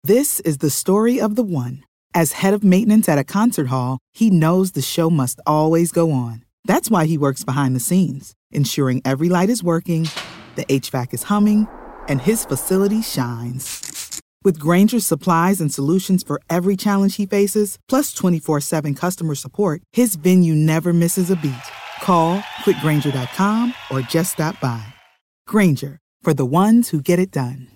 This is the story of the one. As head of maintenance at a concert hall, he knows the show must always go on. That's why he works behind the scenes, ensuring every light is working, the HVAC is humming, and his facility shines. With Grainger's supplies and solutions for every challenge he faces, plus 24/7 customer support, his venue never misses a beat. Call quickgrainger.com or just stop by. Grainger, for the ones who get it done.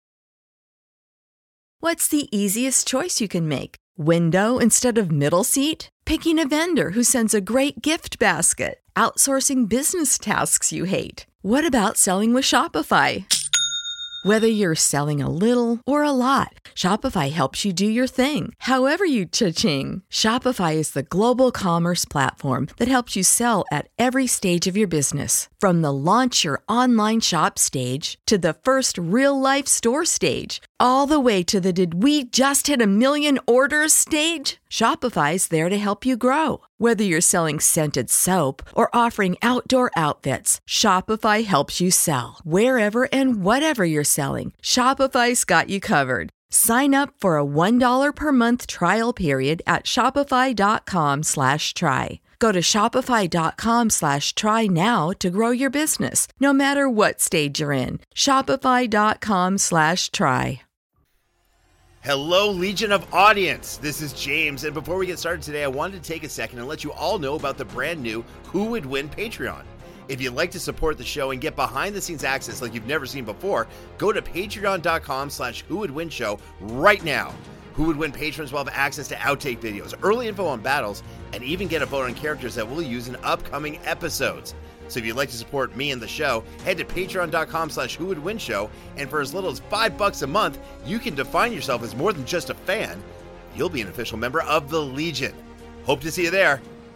What's the easiest choice you can make? Window instead of middle seat? Picking a vendor who sends a great gift basket? Outsourcing business tasks you hate? What about selling with Shopify? Whether you're selling a little or a lot, Shopify helps you do your thing, however you cha-ching. Shopify is the global commerce platform that helps you sell at every stage of your business. From the launch your online shop stage to the first real-life store stage, all the way to the did we just hit a million orders stage. Shopify's there to help you grow. Whether you're selling scented soap or offering outdoor outfits, Shopify helps you sell. Wherever and whatever you're selling, Shopify's got you covered. Sign up for a $1 per month trial period at shopify.com/try. Go to shopify.com/try now to grow your business, no matter what stage you're in. Shopify.com/try. Hello, Legion of Audience. This is James, and before we get started today, I wanted to take a second and let you all know about the brand new Who Would Win Patreon. If you'd like to support the show and get behind-the-scenes access like you've never seen before, go to patreon.com/whowouldwinshow right now. Who Would Win patrons will have access to outtake videos, early info on battles, and even get a vote on characters that we'll use in upcoming episodes. So if you'd like to support me and the show, head to patreon.com/whowouldwinshow, and for as little as $5 a month, you can define yourself as more than just a fan. You'll be an official member of the Legion. Hope to see you there.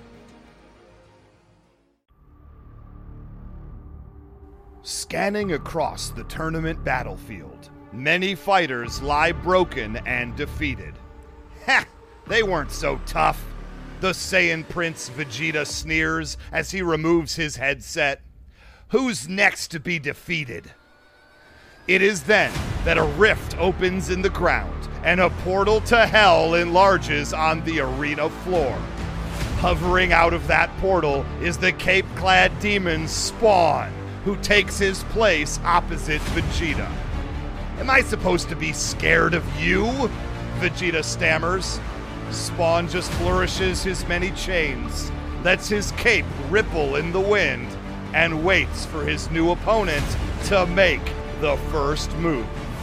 Scanning across the tournament battlefield, many fighters lie broken and defeated. Ha! They weren't so tough. The Saiyan Prince Vegeta sneers as he removes his headset. Who's next to be defeated? It is then that a rift opens in the ground and a portal to hell enlarges on the arena floor. Hovering out of that portal is the cape-clad demon Spawn, who takes his place opposite Vegeta. Am I supposed to be scared of you? Vegeta stammers. Spawn just flourishes his many chains, lets his cape ripple in the wind, and waits for his new opponent to make the first move.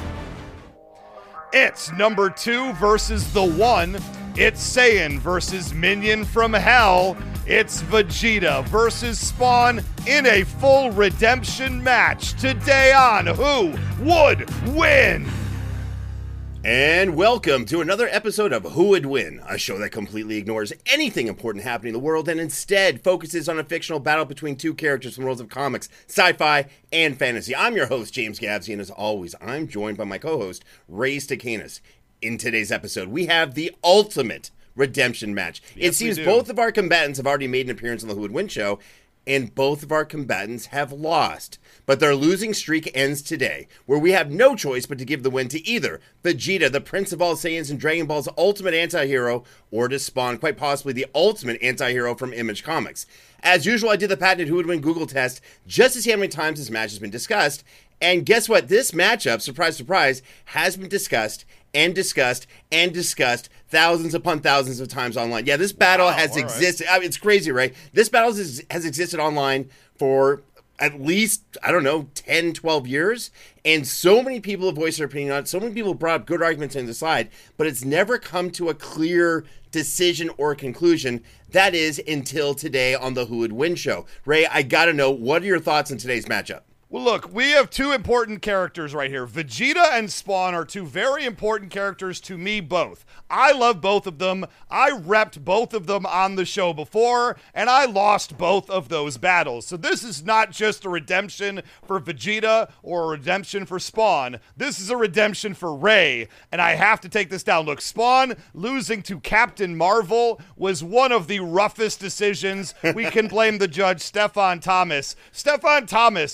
It's number 2 versus the 1. It's Saiyan versus Minion from Hell. It's Vegeta versus Spawn in a full redemption match today on Who Would Win? And welcome to another episode of Who Would Win, a show that completely ignores anything important happening in the world and instead focuses on a fictional battle between two characters from the worlds of comics, sci-fi, and fantasy. I'm your host, James Gavsey, and as always, I'm joined by my co-host, Ray Stacanis. In today's episode, we have the ultimate redemption match. Yes, it seems both of our combatants have already made an appearance on the Who Would Win show, and both of our combatants have lost. But their losing streak ends today, where we have no choice but to give the win to either Vegeta, the Prince of all Saiyans and Dragon Ball's ultimate anti-hero, or to Spawn, quite possibly the ultimate anti-hero from Image Comics. As usual, I did the patented Who Would Win Google test just to see how many times this match has been discussed. And guess what? This matchup, surprise, surprise, has been discussed and discussed and discussed thousands upon thousands of times online. Yeah, this battle has existed. I mean, it's crazy, right? This battle has existed online for at least, 10, 12 years. And so many people have voiced their opinion on it. So many people brought up good arguments on the side, but it's never come to a clear decision or conclusion. That is until today on the Who Would Win show. Ray, I got to know, what are your thoughts on today's matchup? Well, look, we have two important characters right here. Vegeta and Spawn are two very important characters to me both. I love both of them. I repped both of them on the show before, and I lost both of those battles. So this is not just a redemption for Vegeta or a redemption for Spawn. This is a redemption for Ray, and I have to take this down. Look, Spawn losing to Captain Marvel was one of the roughest decisions. We can blame the judge, Stefan Thomas. Stefan Thomas was such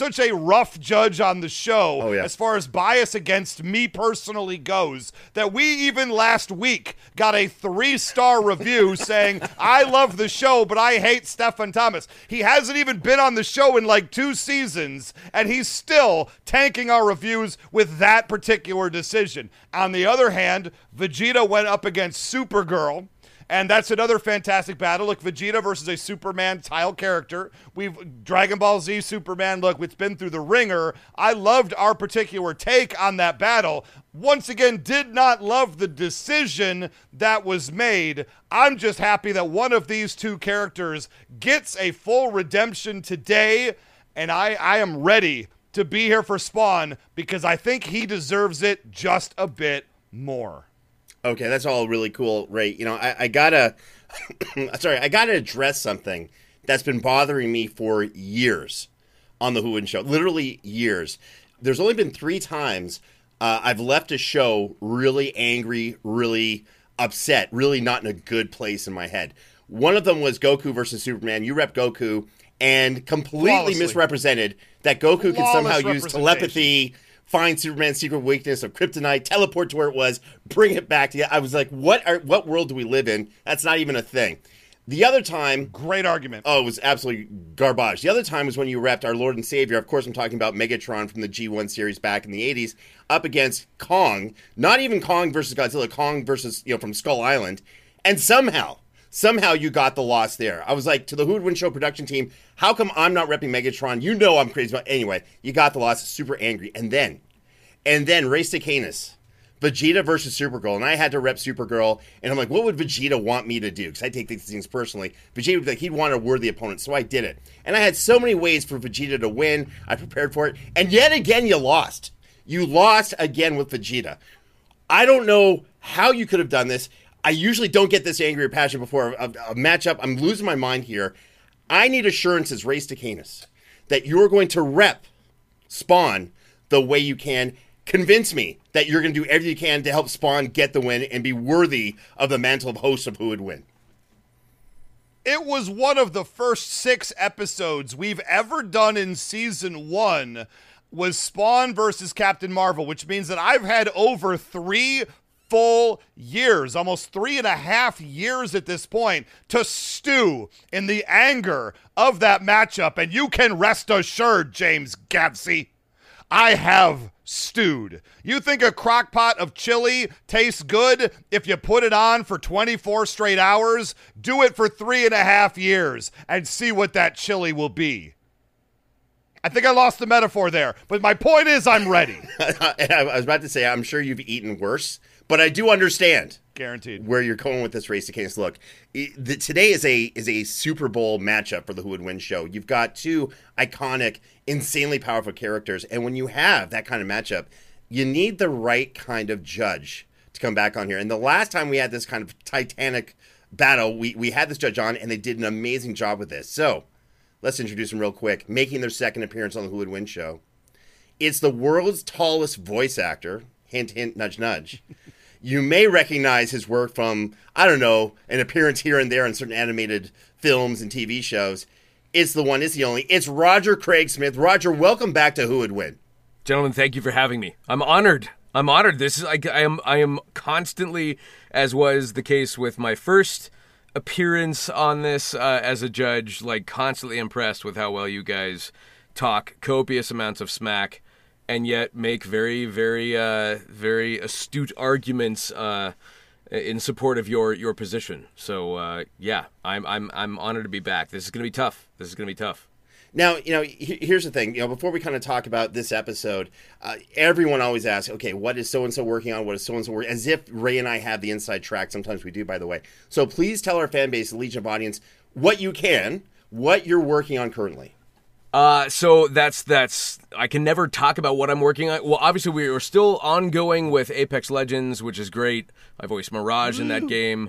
such a rough judge on the show yeah. as far as bias against me personally goes that we even last week got a 3-star review saying, I love the show, but I hate Stephen Thomas. He hasn't even been on the show in like 2 seasons, and he's still tanking our reviews with that particular decision. On the other hand, Vegeta went up against Supergirl, and that's another fantastic battle. Look, Vegeta versus a Superman tile character. Dragon Ball Z Superman, look, it's been through the ringer. I loved our particular take on that battle. Once again, did not love the decision that was made. I'm just happy that one of these 2 characters gets a full redemption today, and I am ready to be here for Spawn because I think he deserves it just a bit more. Okay, that's all really cool, Ray. I gotta, I gotta address something that's been bothering me for years on the Who Wouldn't Show. Literally years. There's only been 3 times I've left a show really angry, really upset, really not in a good place in my head. One of them was Goku versus Superman. You rep Goku and completely misrepresented that Goku could somehow use telepathy, find Superman's secret weakness of kryptonite, teleport to where it was, bring it back to you. I was like, what world do we live in? That's not even a thing. The other time... Great argument. Oh, it was absolutely garbage. The other time was when you repped our Lord and Savior. Of course, I'm talking about Megatron from the G1 series back in the 80s, up against Kong. Not even Kong versus Godzilla, Kong versus, from Skull Island. And somehow you got the loss there. I was like, to the Who Would Win Show production team, how come I'm not repping Megatron? You know I'm crazy about... Anyway, you got the loss, super angry. And then Race to Canis. Vegeta versus Supergirl, and I had to rep Supergirl, and I'm like, what would Vegeta want me to do? Because I take these things personally. Vegeta would be like, he'd want a worthy opponent, so I did it. And I had so many ways for Vegeta to win. I prepared for it, and yet again, you lost. You lost again with Vegeta. I don't know how you could have done this. I usually don't get this angry or passionate before a matchup. I'm losing my mind here. I need assurances, Race to Canis, that you're going to rep Spawn the way you can. Convince me that you're going to do everything you can to help Spawn get the win and be worthy of the mantle of host of Who Would Win. It was one of the first 6 episodes we've ever done in season 1 was Spawn versus Captain Marvel, which means that I've had over 3 full years, almost 3.5 years at this point, to stew in the anger of that matchup. And you can rest assured, James Gavsey, I have stewed. You think a crock pot of chili tastes good if you put it on for 24 straight hours? Do it for 3.5 years and see what that chili will be. I think I lost the metaphor there, but my point is I'm ready. I was about to say, I'm sure you've eaten worse, but I do understand. Guaranteed. Where you're going with this Race to Canis. Look, today is a Super Bowl matchup for the Who Would Win show. You've got 2 iconic, insanely powerful characters, and when you have that kind of matchup, you need the right kind of judge to come back on here. And the last time we had this kind of titanic battle, we had this judge on, and they did an amazing job with this. So let's introduce them real quick. Making their second appearance on the Who Would Win show, it's the world's tallest voice actor. Hint, hint, nudge, nudge. You may recognize his work from, I don't know, an appearance here and there in certain animated films and TV shows. It's the one, it's the only. It's Roger Craig Smith. Roger, welcome back to Who Would Win. Gentlemen, thank you for having me. I'm honored. This is I am constantly, as was the case with my first appearance on this as a judge, like constantly impressed with how well you guys talk copious amounts of smack, and yet make very, very, very astute arguments in support of your position. So yeah, I'm honored to be back. This is gonna be tough. Now, here's the thing. Before we kind of talk about this episode, everyone always asks, okay, what is so-and-so working on? What is so-and-so working? As if Ray and I have the inside track. Sometimes we do, by the way. So please tell our fan base, the Legion of Audience, what you're working on currently. So that's I can never talk about what I'm working on. Well, obviously we are still ongoing with Apex Legends, which is great. I voiced Mirage in that game.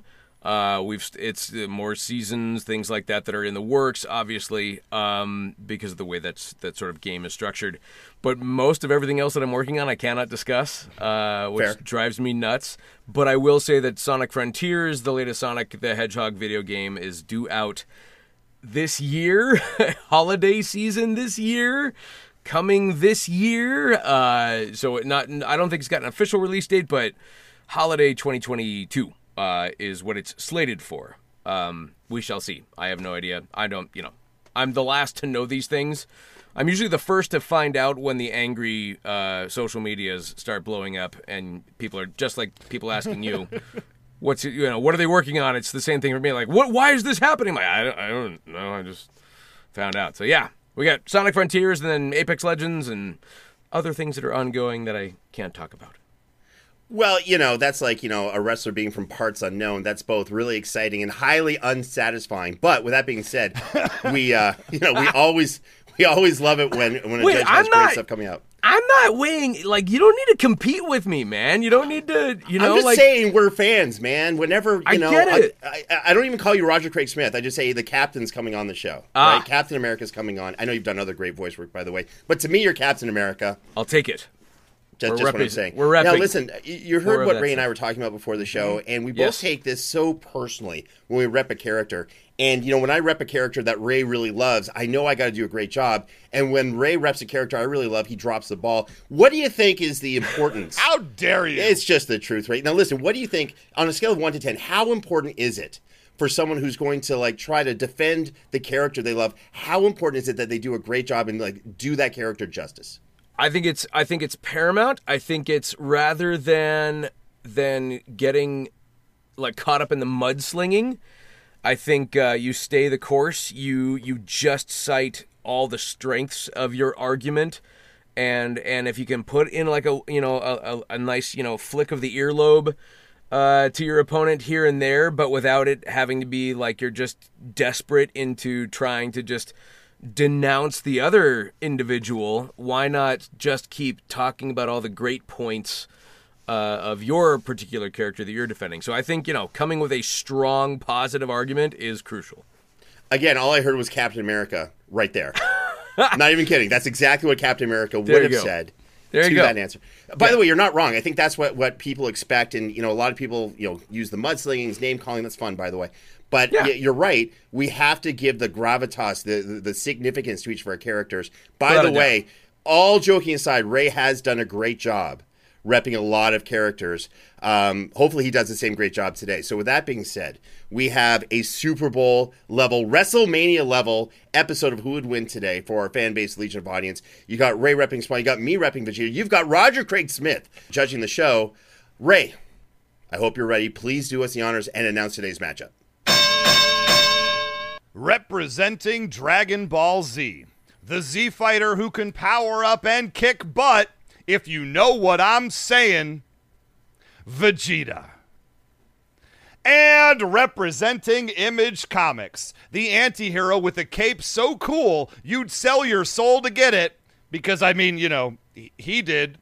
It's more seasons, things like that are in the works, obviously, because of the way that sort of game is structured. But most of everything else that I'm working on, I cannot discuss, which Fair. drives me nuts. But I will say that Sonic Frontiers, the latest Sonic the Hedgehog video game, is due out this year, holiday season this year, coming this year. I don't think it's got an official release date, but holiday 2022 is what it's slated for. We shall see. I have no idea. I'm the last to know these things. I'm usually the first to find out when the angry social medias start blowing up, and people are just like people asking you, what are they working on? It's the same thing for me. Like, why is this happening? Like, I don't know. I just found out. So yeah, we got Sonic Frontiers and then Apex Legends and other things that are ongoing that I can't talk about. Well, that's like, a wrestler being from parts unknown. That's both really exciting and highly unsatisfying. But with that being said, we always love it when a judge has great stuff coming out. I'm not weighing, like, you don't need to compete with me, man. You don't need to, I'm just saying we're fans, man. Whenever, I get it. I don't even call you Roger Craig Smith. I just say the captain's coming on the show. Right? Captain America's coming on. I know you've done other great voice work, by the way. But to me, you're Captain America. I'll take it. Just what I'm saying. We're repping. Now, listen, you heard what Ray and I were talking about before the show, and we both take this so personally when we rep a character. And, when I rep a character that Ray really loves, I know I got to do a great job. And when Ray reps a character I really love, he drops the ball. What do you think is the importance? How dare you? It's just the truth, right? Now, listen, what do you think, on a scale of 1 to 10, how important is it for someone who's going to, like, try to defend the character they love? How important is it that they do a great job and, like, do that character justice? I think it's paramount. I think it's rather than getting like caught up in the mudslinging. I think you stay the course. You just cite all the strengths of your argument, and if you can put in like a nice flick of the earlobe to your opponent here and there, but without it having to be like you're just desperate into trying to just denounce the other individual, why not just keep talking about all the great points of your particular character that you're defending? So I think, coming with a strong, positive argument is crucial. Again, all I heard was Captain America right there. Not even kidding. That's exactly what Captain America would have said to that answer. By the way, you're not wrong. I think that's what people expect. And, a lot of people, use the mudslinging, name calling. That's fun, by the way. But you're right. We have to give the gravitas, the significance to each of our characters. By the way, all joking aside, Ray has done a great job repping a lot of characters. Hopefully he does the same great job today. So with that being said, we have a Super Bowl level, WrestleMania level episode of Who Would Win today for our fan base Legion of Audience. You got Ray repping Spawn, you got me repping Vegeta, you've got Roger Craig Smith judging the show. Ray, I hope you're ready. Please do us the honors and announce today's matchup. Representing Dragon Ball Z, the Z fighter who can power up and kick butt, if you know what I'm saying, Vegeta. And representing Image Comics, the anti-hero with a cape so cool you'd sell your soul to get it, because, he did.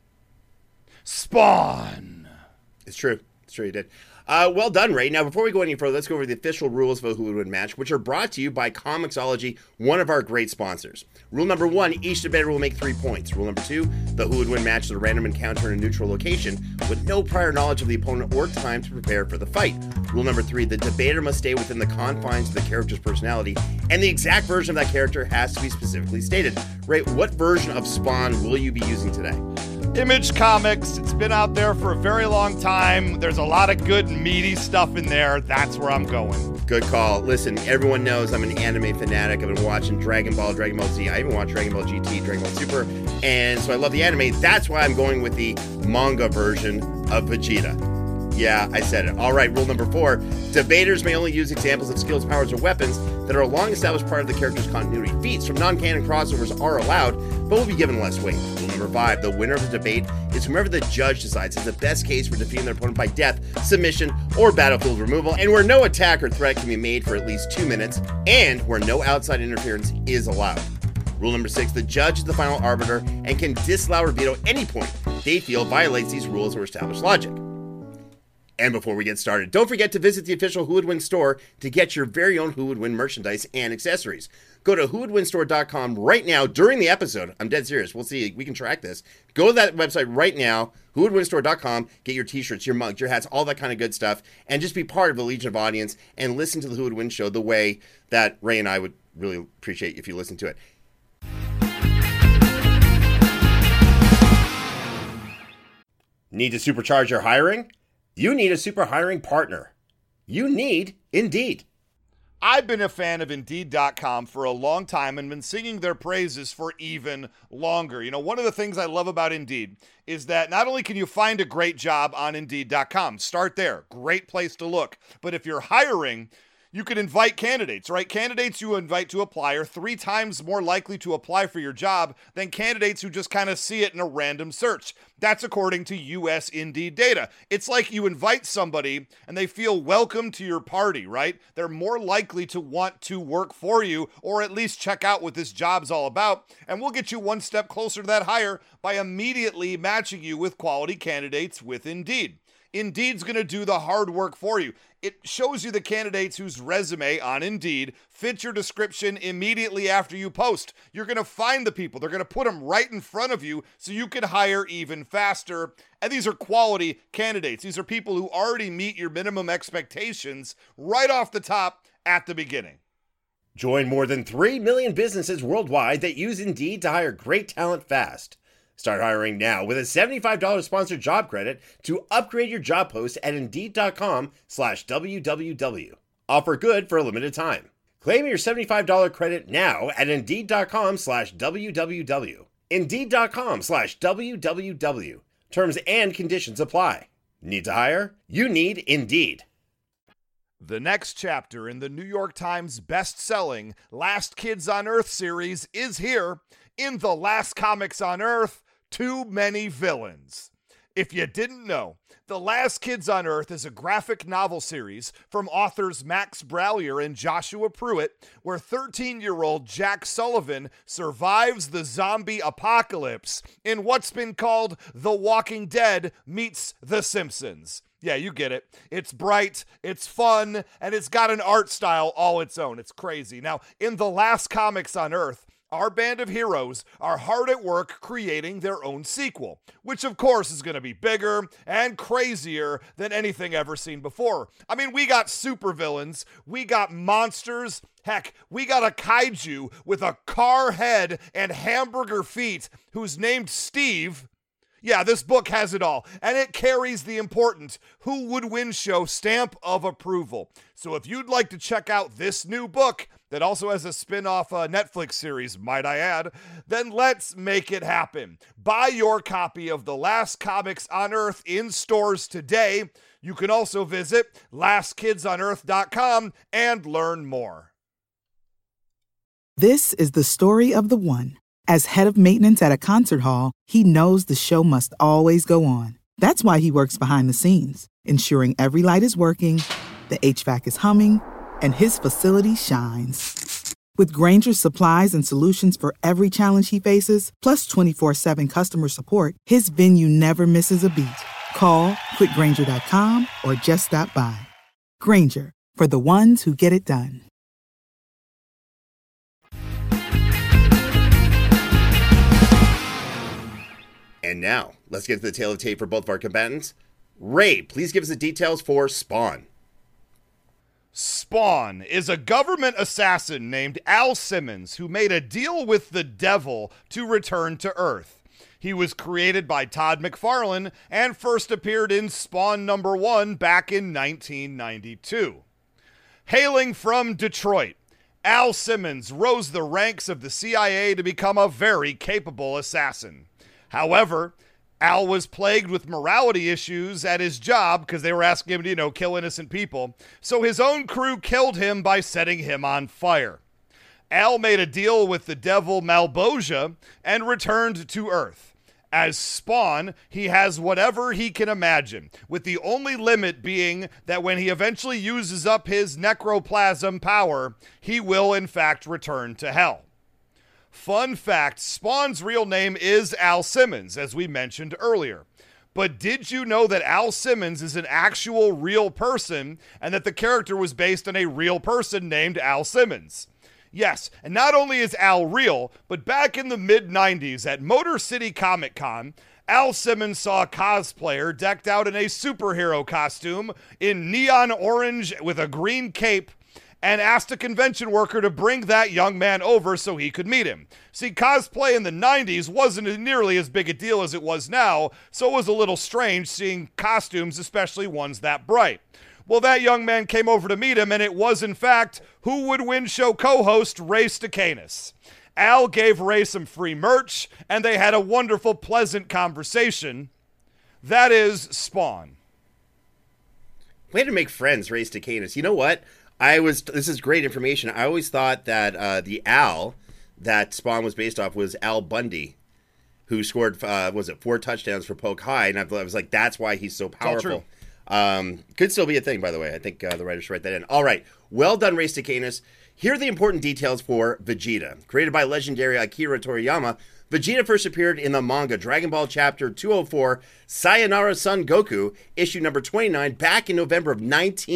Spawn. It's true. He did. Well done, Ray. Now, before we go any further, let's go over the official rules of a Who Would Win match, which are brought to you by Comixology, one of our great sponsors. Rule number 1, each debater will make 3 points. Rule number 2, the Who Would Win match is a random encounter in a neutral location with no prior knowledge of the opponent or time to prepare for the fight. Rule number 3, the debater must stay within the confines of the character's personality, and the exact version of that character has to be specifically stated. Ray, what version of Spawn will you be using today? Image Comics. It's been out there for a very long time. There's a lot of good, meaty stuff in there. That's where I'm going. Good call. Listen, everyone knows I'm an anime fanatic. I've been watching Dragon Ball, Dragon Ball Z. I even watched Dragon Ball GT, Dragon Ball Super. And so I love the anime. That's why I'm going with the manga version of Vegeta. Yeah, I said it. All right, rule number 4. Debaters may only use examples of skills, powers, or weapons that are a long-established part of the character's continuity. Feats from non-canon crossovers are allowed, but will be given less weight. Rule number 5. The winner of the debate is whomever the judge decides is the best case for defeating their opponent by death, submission, or battlefield removal, and where no attack or threat can be made for at least 2 minutes, and where no outside interference is allowed. Rule number 6. The judge is the final arbiter and can disallow or veto any point they feel violates these rules or established logic. And before we get started, don't forget to visit the official Who Would Win store to get your very own Who Would Win merchandise and accessories. Go to whowouldwinstore.com right now during the episode. I'm dead serious. We'll see. We can track this. Go to that website right now, whowouldwinstore.com. Get your t-shirts, your mugs, your hats, all that kind of good stuff. And just be part of the Legion of Audience and listen to the Who Would Win show the way that Ray and I would really appreciate if you listen to it. Need to supercharge your hiring? You need a super hiring partner. You need Indeed. I've been a fan of Indeed.com for a long time and been singing their praises for even longer. You know, one of the things I love about Indeed is that not only can you find a great job on Indeed.com, start there, great place to look, but if you're hiring, you can invite candidates, right? Candidates you invite to apply are 3 times more likely to apply for your job than candidates who just kind of see it in a random search. That's according to US Indeed data. It's like you invite somebody and they feel welcome to your party, right? They're more likely to want to work for you or at least check out what this job's all about. And we'll get you one step closer to that hire by immediately matching you with quality candidates with Indeed. Indeed's going to do the hard work for you. It shows you the candidates whose resume on Indeed fits your description immediately after you post. You're going to find the people. They're going to put them right in front of you so you can hire even faster. And these are quality candidates. These are people who already meet your minimum expectations right off the top at the beginning. Join more than 3 million businesses worldwide that use Indeed to hire great talent fast. Start hiring now with a $75 sponsored job credit to upgrade your job post at Indeed.com/WWW. Offer good for a limited time. Claim your $75 credit now at Indeed.com/WWW. Indeed.com/WWW. Terms and conditions apply. Need to hire? You need Indeed. The next chapter in the New York Times best-selling Last Kids on Earth series is here. In The Last Comics on Earth, Too Many Villains. If you didn't know, The Last Kids on Earth is a graphic novel series from authors Max Brallier and Joshua Pruitt, where 13-year-old Jack Sullivan survives the zombie apocalypse in what's been called The Walking Dead meets The Simpsons. Yeah, you get it. It's bright, it's fun, and it's got an art style all its own. It's crazy. Now, in The Last Comics on Earth, our band of heroes are hard at work creating their own sequel, which of course is going to be bigger and crazier than anything ever seen before. I mean, we got supervillains, we got monsters, heck, we got a kaiju with a car head and hamburger feet who's named Steve. Yeah, this book has it all, and it carries the important Who Would Win show stamp of approval. So if you'd like to check out this new book, that also has a spin-off Netflix series, might I add, then let's make it happen. Buy your copy of The Last Comics on Earth in stores today. You can also visit LastKidsOnEarth.com and learn more. This is the story of the one. As head of maintenance at a concert hall, he knows the show must always go on. That's why he works behind the scenes, ensuring every light is working, the HVAC is humming, and his facility shines. With Grainger's supplies and solutions for every challenge he faces, plus 24/7 customer support, his venue never misses a beat. Call quickgrainger.com or just stop by. Grainger, for the ones who get it done. And now, let's get to the tale of tape for both of our combatants. Ray, please give us the details for Spawn. Spawn is a government assassin named Al Simmons who made a deal with the devil to return to Earth. He was created by Todd McFarlane and first appeared in Spawn #1 back in 1992. Hailing from Detroit, Al Simmons rose the ranks of the CIA to become a very capable assassin. However, Al was plagued with morality issues at his job because they were asking him to, kill innocent people. So his own crew killed him by setting him on fire. Al made a deal with the devil Malbosia and returned to Earth. As Spawn, he has whatever he can imagine, with the only limit being that when he eventually uses up his necroplasm power, he will in fact return to hell. Fun fact, Spawn's real name is Al Simmons, as we mentioned earlier. But did you know that Al Simmons is an actual real person and that the character was based on a real person named Al Simmons? Yes, and not only is Al real, but back in the mid-90s at Motor City Comic Con, Al Simmons saw a cosplayer decked out in a superhero costume in neon orange with a green cape, and asked a convention worker to bring that young man over so he could meet him. See, cosplay in the 90s wasn't nearly as big a deal as it was now, so it was a little strange seeing costumes, especially ones that bright. Well, that young man came over to meet him, and it was, in fact, Who Would Win Show co-host Ray Stacanis. Al gave Ray some free merch, and they had a wonderful, pleasant conversation. That is Spawn. Way to make friends, Ray Stacanis. You know what? This is great information. I always thought that the Al that Spawn was based off was Al Bundy, who scored, 4 touchdowns for Polk High, and I was like, that's why he's so powerful. Could still be a thing, by the way. I think the writers should write that in. All right. Well done, Ray Stacanis. Here are the important details for Vegeta. Created by legendary Akira Toriyama, Vegeta first appeared in the manga Dragon Ball Chapter 204, Sayonara Son Goku, issue number 29, back in November of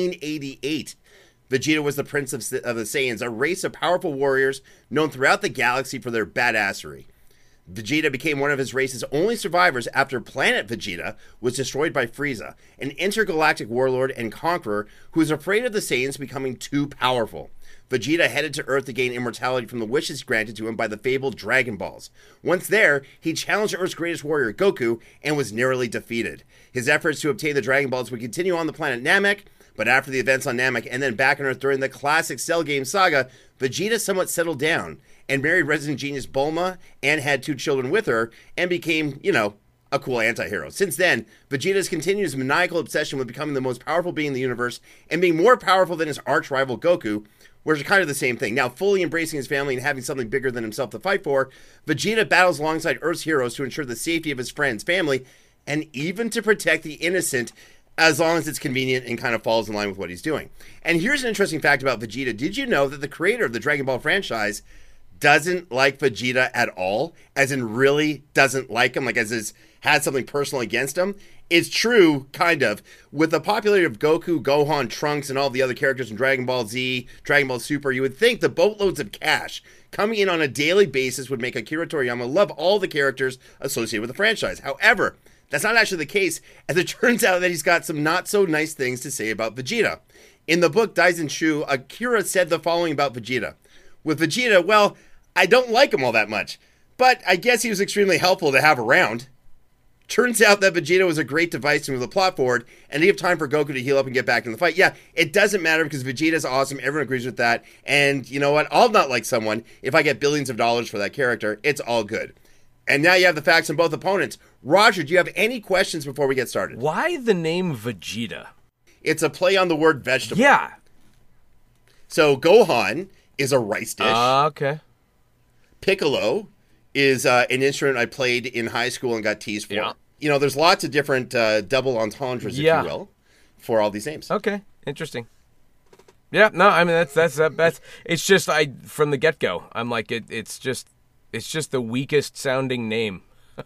1988. Vegeta was the prince of the Saiyans, a race of powerful warriors known throughout the galaxy for their badassery. Vegeta became one of his race's only survivors after Planet Vegeta was destroyed by Frieza, an intergalactic warlord and conqueror who was afraid of the Saiyans becoming too powerful. Vegeta headed to Earth to gain immortality from the wishes granted to him by the fabled Dragon Balls. Once there, he challenged Earth's greatest warrior, Goku, and was narrowly defeated. His efforts to obtain the Dragon Balls would continue on the planet Namek, but after the events on Namek and then back on Earth during the classic Cell game saga, Vegeta somewhat settled down and married resident genius Bulma and had 2 children with her and became, a cool anti-hero. Since then, Vegeta's continued his maniacal obsession with becoming the most powerful being in the universe and being more powerful than his arch-rival Goku, which are kind of the same thing. Now, fully embracing his family and having something bigger than himself to fight for, Vegeta battles alongside Earth's heroes to ensure the safety of his friends, family, and even to protect the innocent as long as it's convenient and kind of falls in line with what he's doing. And here's an interesting fact about Vegeta. Did you know that the creator of the Dragon Ball franchise doesn't like Vegeta at all? As in really doesn't like him, like as is had something personal against him? It's true, kind of. With the popularity of Goku, Gohan, Trunks, and all the other characters in Dragon Ball Z, Dragon Ball Super, you would think the boatloads of cash coming in on a daily basis would make Akira Toriyama love all the characters associated with the franchise. However, that's not actually the case, as it turns out that he's got some not-so-nice things to say about Vegeta. In the book Daisen Shu, Akira said the following about Vegeta. With Vegeta, well, I don't like him all that much, but I guess he was extremely helpful to have around. Turns out that Vegeta was a great device to move the plot forward, and to give time for Goku to heal up and get back in the fight. Yeah, it doesn't matter because Vegeta's awesome, everyone agrees with that, and you know what, I'll not like someone if I get billions of dollars for that character, it's all good. And now you have the facts on both opponents. Roger, do you have any questions before we get started? Why the name Vegeta? It's a play on the word vegetable. Yeah. So Gohan is a rice dish. Okay. Piccolo is an instrument I played in high school and got teased for. Yeah. There's lots of different double entendres, if you will, for all these names. Okay, interesting. Yeah, no, I mean that's it's just from the get-go, I'm like it's just the weakest sounding name.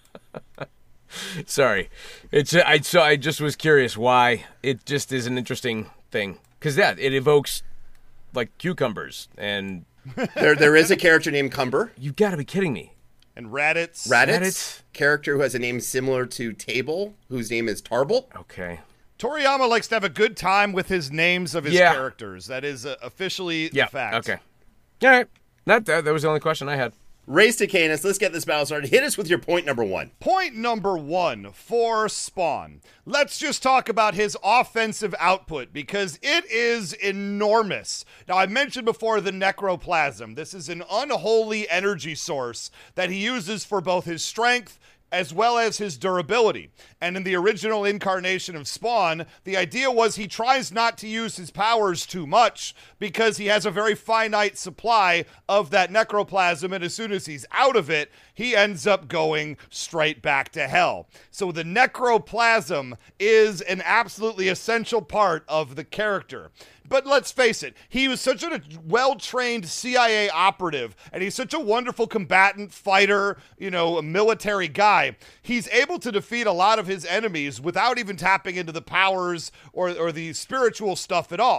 Sorry. I just was curious why. It just is an interesting thing cuz it evokes like cucumbers and there is a character named Cumber. You've got to be kidding me. And Raditz. Raditz, character who has a name similar to Table, whose name is Tarble. Okay. Toriyama likes to have a good time with his names of his characters. That is officially the fact. Okay. All right. That was the only question I had. Ray Stacanis, let's get this battle started. Hit us with your point number 1. Point number 1 for Spawn. Let's just talk about his offensive output because it is enormous. Now, I mentioned before the necroplasm. This is an unholy energy source that he uses for both his strength as well as his durability. And in the original incarnation of Spawn, the idea was he tries not to use his powers too much because he has a very finite supply of that necroplasm, and as soon as he's out of it, he ends up going straight back to hell. So the necroplasm is an absolutely essential part of the character. But let's face it, he was such a well-trained CIA operative, and he's such a wonderful combatant, fighter, a military guy. He's able to defeat a lot of his enemies without even tapping into the powers or the spiritual stuff at all.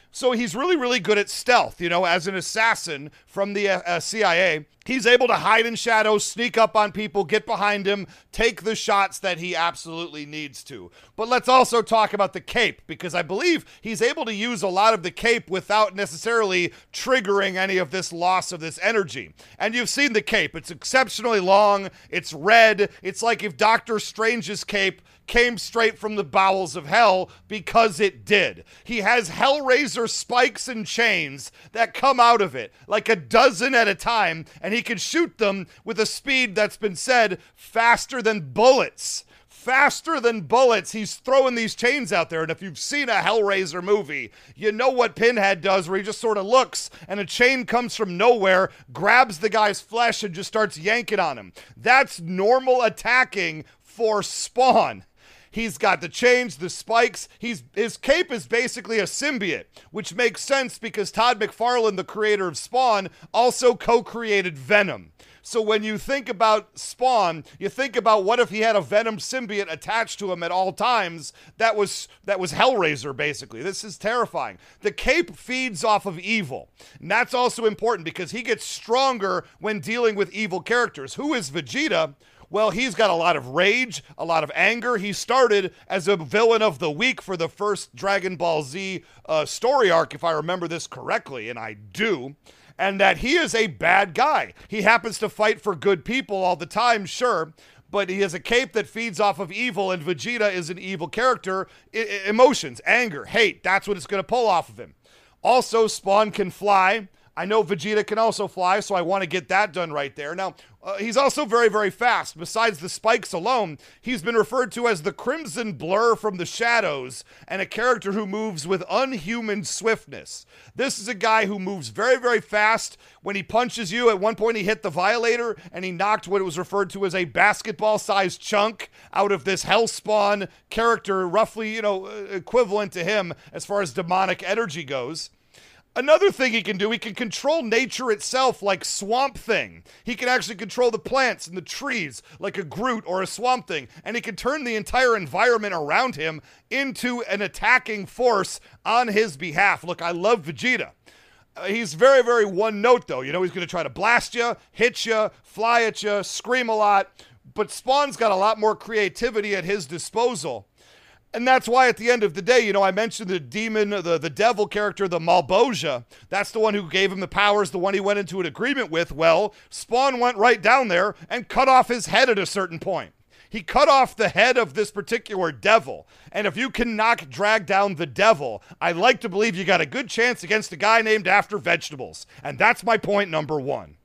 So he's really, really good at stealth. As an assassin from the CIA, he's able to hide in shadows, sneak up on people, get behind him, take the shots that he absolutely needs to. But let's also talk about the cape, because I believe he's able to use a lot of the cape without necessarily triggering any of this loss of this energy. And you've seen the cape. It's exceptionally long. It's red. It's like if Doctor Strange's cape came straight from the bowels of hell, because it did. He has Hellraiser spikes and chains that come out of it, like a dozen at a time, and he can shoot them with a speed that's been said faster than bullets. Faster than bullets. He's throwing these chains out there, and if you've seen a Hellraiser movie, you know what Pinhead does, where he just sort of looks, and a chain comes from nowhere, grabs the guy's flesh, and just starts yanking on him. That's normal attacking for Spawn. He's got the chains, the spikes. His cape is basically a symbiote, which makes sense because Todd McFarlane, the creator of Spawn, also co-created Venom. So when you think about Spawn, you think about what if he had a Venom symbiote attached to him at all times. That was Hellraiser, basically. This is terrifying. The cape feeds off of evil. And that's also important because he gets stronger when dealing with evil characters. Who is Vegeta? Well, he's got a lot of rage, a lot of anger. He started as a villain of the week for the first Dragon Ball Z story arc, if I remember this correctly, and I do. And that he is a bad guy. He happens to fight for good people all the time, sure, but he has a cape that feeds off of evil, and Vegeta is an evil character. Emotions, anger, hate, that's what it's going to pull off of him. Also, Spawn can fly. I know Vegeta can also fly, so I want to get that done right there. Now, he's also very, very fast. Besides the spikes alone, he's been referred to as the Crimson Blur from the shadows, and a character who moves with unhuman swiftness. This is a guy who moves very, very fast. When he punches you, at one point he hit the Violator, and he knocked what was referred to as a basketball-sized chunk out of this Hellspawn character, roughly, equivalent to him as far as demonic energy goes. Another thing he can do, he can control nature itself like Swamp Thing. He can actually control the plants and the trees like a Groot or a Swamp Thing. And he can turn the entire environment around him into an attacking force on his behalf. Look, I love Vegeta. He's very, very one note, though. He's going to try to blast you, hit you, fly at you, scream a lot. But Spawn's got a lot more creativity at his disposal. And that's why at the end of the day, I mentioned the demon, the devil character, the Malboja. That's the one who gave him the powers, the one he went into an agreement with. Well, Spawn went right down there and cut off his head at a certain point. He cut off the head of this particular devil. And if you can drag down the devil, I like to believe you got a good chance against a guy named after vegetables. And that's my point number one.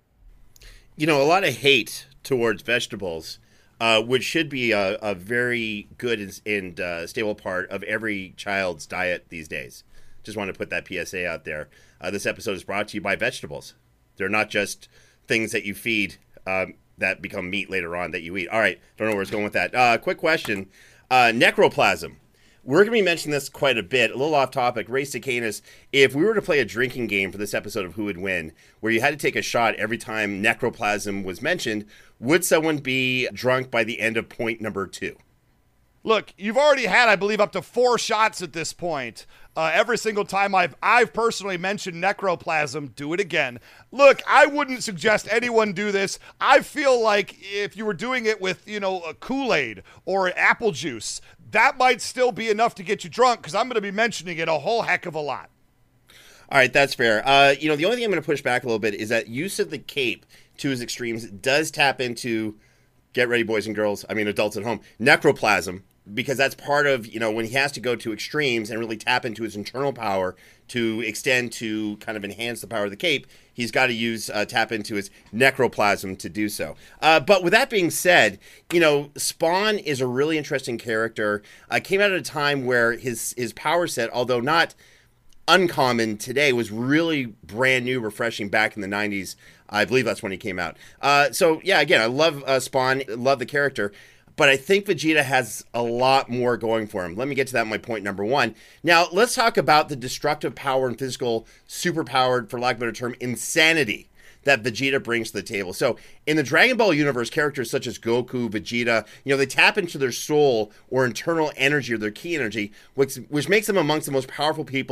A lot of hate towards vegetables. Which should be a very good and stable part of every child's diet these days. Just want to put that PSA out there. This episode is brought to you by vegetables. They're not just things that you feed that become meat later on that you eat. All right, don't know where it's going with that. Quick question. Necroplasm. We're going to be mentioning this quite a bit, a little off topic. Ray Cicanis, if we were to play a drinking game for this episode of Who Would Win, where you had to take a shot every time necroplasm was mentioned, would someone be drunk by the end of point number 2? Look, you've already had, I believe, up to 4 shots at this point. Every single time I've personally mentioned necroplasm, do it again. Look, I wouldn't suggest anyone do this. I feel like if you were doing it with, a Kool-Aid or an apple juice, that might still be enough to get you drunk, because I'm going to be mentioning it a whole heck of a lot. All right, that's fair. The only thing I'm going to push back a little bit is that use of the cape to its extremes does tap into, get ready, boys and girls, adults at home, necroplasm, because that's part of, when he has to go to extremes and really tap into his internal power to extend to kind of enhance the power of the cape, he's got to tap into his necroplasm to do so. But with that being said, Spawn is a really interesting character. Came out at a time where his power set, although not uncommon today, was really brand new, refreshing back in the 90s. I believe that's when he came out. So, yeah, again, I love Spawn, love the character. But I think Vegeta has a lot more going for him. Let me get to that in my point number 1. Now, let's talk about the destructive power and physical, superpowered, for lack of a better term, insanity that Vegeta brings to the table. So, in the Dragon Ball universe, characters such as Goku, Vegeta, they tap into their soul or internal energy or their ki energy, which makes them amongst the most powerful people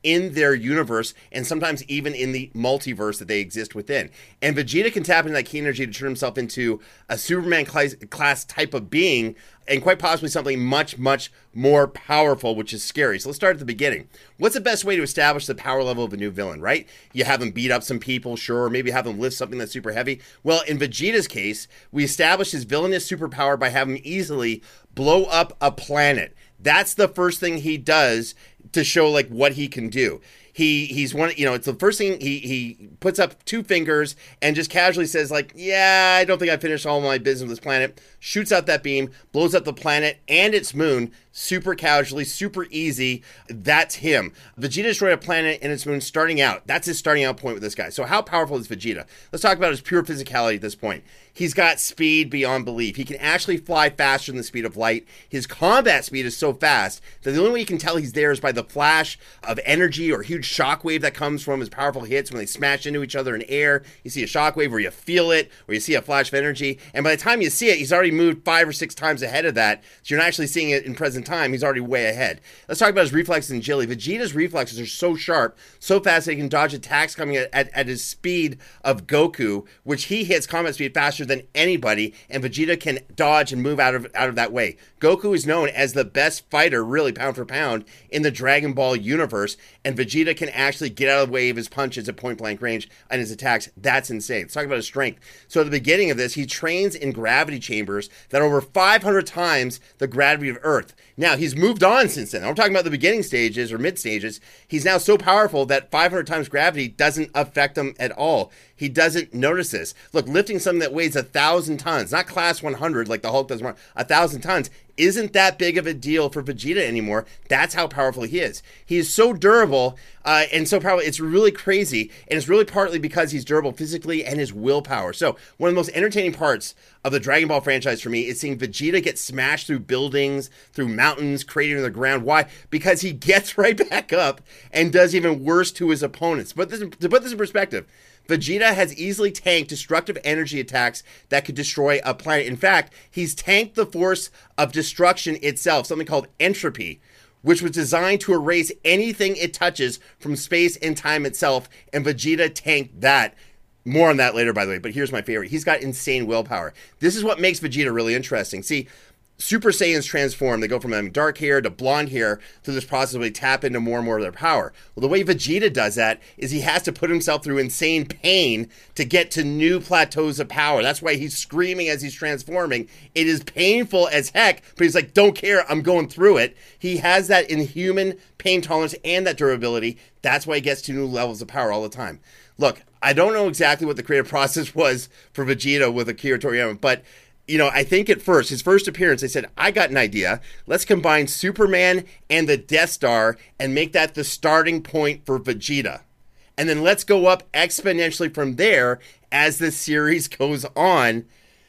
in their universe and sometimes even in the multiverse that they exist within. And Vegeta can tap into that key energy to turn himself into a Superman class type of being, and quite possibly something much, much more powerful, which is scary. So let's start at the beginning. What's the best way to establish the power level of a new villain, right? You have them beat up some people, sure, or maybe have them lift something that's super heavy. Well, in Vegeta's case, we established his villainous superpower by having him easily blow up a planet. That's the first thing he does to show like what he can do. He's one, it's the first thing he puts up 2 fingers and just casually says like, yeah, I don't think I finished all my business with this planet. Shoots out that beam, blows up the planet and its moon, super casually, super easy. That's him. Vegeta destroyed a planet and its moon starting out. That's his starting out point with this guy. So how powerful is Vegeta? Let's talk about his pure physicality at this point. He's got speed beyond belief. He can actually fly faster than the speed of light. His combat speed is so fast that the only way you can tell he's there is by the flash of energy or huge shockwave that comes from his powerful hits when they smash into each other in air. You see a shockwave where you feel it, or you see a flash of energy. And by the time you see it, he's already moved 5 or 6 times ahead of that. So you're not actually seeing it in present time. He's already way ahead. Let's talk about his reflexes and agility. Vegeta's reflexes are so sharp, so fast that he can dodge attacks coming at his speed of Goku, which he hits combat speed faster than anybody, and Vegeta can dodge and move out of that way. Goku is known as the best fighter, really pound for pound, in the Dragon Ball universe, and Vegeta can actually get out of the way of his punches at point blank range and his attacks. That's insane. Let's talk about his strength. So at the beginning of this, he trains in gravity chambers that are over 500 times the gravity of Earth. Now, he's moved on since then. I'm talking about the beginning stages or mid stages. He's now so powerful that 500 times gravity doesn't affect him at all. He doesn't notice this. Look, lifting something that weighs 1,000 tons, not class 100 like the Hulk does, 1,000 tons, isn't that big of a deal for Vegeta anymore. That's how powerful he is. He is so durable and so powerful. It's really crazy. And it's really partly because he's durable physically and his willpower. So one of the most entertaining parts of the Dragon Ball franchise for me is seeing Vegeta get smashed through buildings, through mountains, cratering the ground. Why? Because he gets right back up and does even worse to his opponents. But to put this in perspective, Vegeta has easily tanked destructive energy attacks that could destroy a planet. In fact, he's tanked the force of destruction itself, something called entropy, which was designed to erase anything it touches from space and time itself, and Vegeta tanked that. More on that later, by the way, but here's my favorite. He's got insane willpower. This is what makes Vegeta really interesting. See, Super Saiyans transform. They go from having dark hair to blonde hair through this process where they tap into more and more of their power. Well, the way Vegeta does that is he has to put himself through insane pain to get to new plateaus of power. That's why he's screaming as he's transforming. It is painful as heck, but he's like, don't care, I'm going through it. He has that inhuman pain tolerance and that durability. That's why he gets to new levels of power all the time. Look, I don't know exactly what the creative process was for Vegeta with Akira Toriyama, but I think at first, his first appearance, they said, I got an idea. Let's combine Superman and the Death Star and make that the starting point for Vegeta. And then let's go up exponentially from there as the series goes on.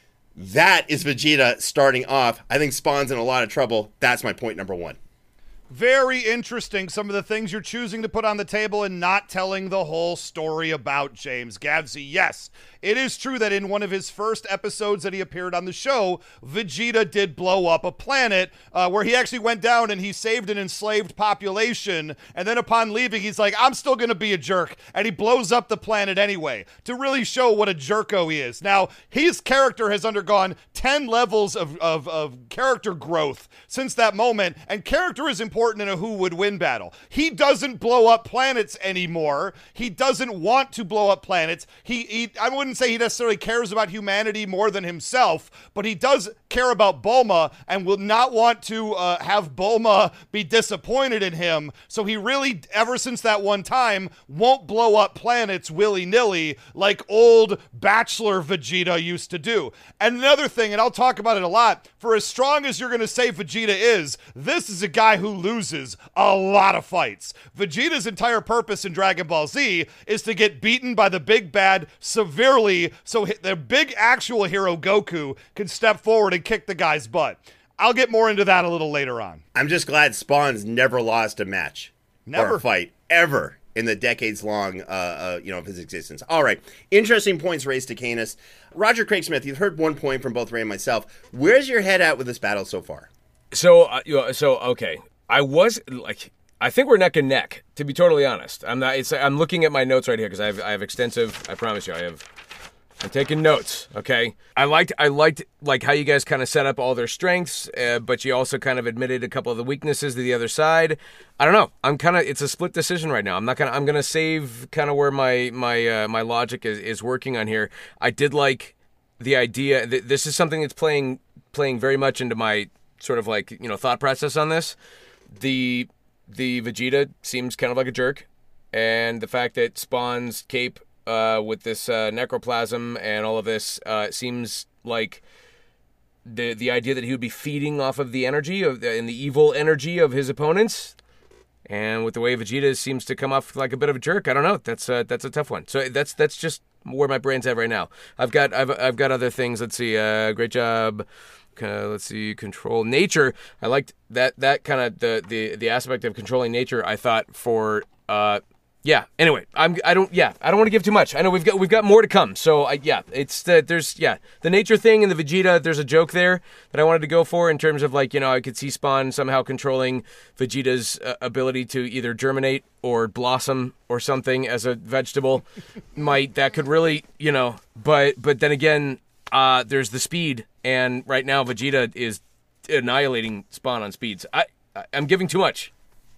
That is Vegeta starting off. I think Spawn's in a lot of trouble. That's my point number 1. Very interesting, some of the things you're choosing to put on the table and not telling the whole story about, James Gavsey. Yes, it is true that in one of his first episodes that he appeared on the show, Vegeta did blow up a planet where he actually went down and he saved an enslaved population. And then upon leaving, he's like, I'm still going to be a jerk. And he blows up the planet anyway to really show what a jerko he is. Now, his character has undergone 10 levels of character growth since that moment. And character is important in a who would win battle. He doesn't blow up planets anymore. He doesn't want to blow up planets. I wouldn't say he necessarily cares about humanity more than himself, but he does care about Bulma and will not want to have Bulma be disappointed in him. So he really, ever since that one time, won't blow up planets willy-nilly like old bachelor Vegeta used to do. And another thing, and I'll talk about it a lot, for as strong as you're going to say Vegeta is, this is a guy who loses a lot of fights. Vegeta's entire purpose in Dragon Ball Z is to get beaten by the big bad severely so the big actual hero Goku can step forward and kick the guy's butt. I'll get more into that a little later on. I'm just glad Spawn's never lost a match or a fight ever in the decades long of his existence. All right, interesting points raised to Canis. Roger Craig Smith, you've heard one point from both Ray and myself. Where's your head at with this battle so far? So okay. I was like, I think we're neck and neck, to be totally honest. I'm looking at my notes right here because I have extensive. I promise you, I'm taking notes. Okay. I liked like how you guys kind of set up all their strengths, but you also kind of admitted a couple of the weaknesses to the other side. I don't know. It's a split decision right now. I'm gonna save kind of where my logic is working on here. I did like the idea that this is something that's playing very much into my sort of like, thought process on this. The Vegeta seems kind of like a jerk, and the fact that Spawn's cape with this necroplasm and all of this seems like the idea that he would be feeding off of the energy and the evil energy of his opponents. And with the way Vegeta seems to come off like a bit of a jerk, I don't know. That's a tough one. So that's just where my brain's at right now. I've got other things. Let's see. Great job. Let's see. Control nature. I liked that kind of the aspect of controlling nature. I thought for yeah. Anyway, I don't want to give too much. I know we've got more to come. So there's the nature thing in the Vegeta. There's a joke there that I wanted to go for in terms of like, I could see Spawn somehow controlling Vegeta's ability to either germinate or blossom or something as a vegetable. That could really, but then again, there's the speed, and right now Vegeta is annihilating Spawn on speeds. I'm giving too much.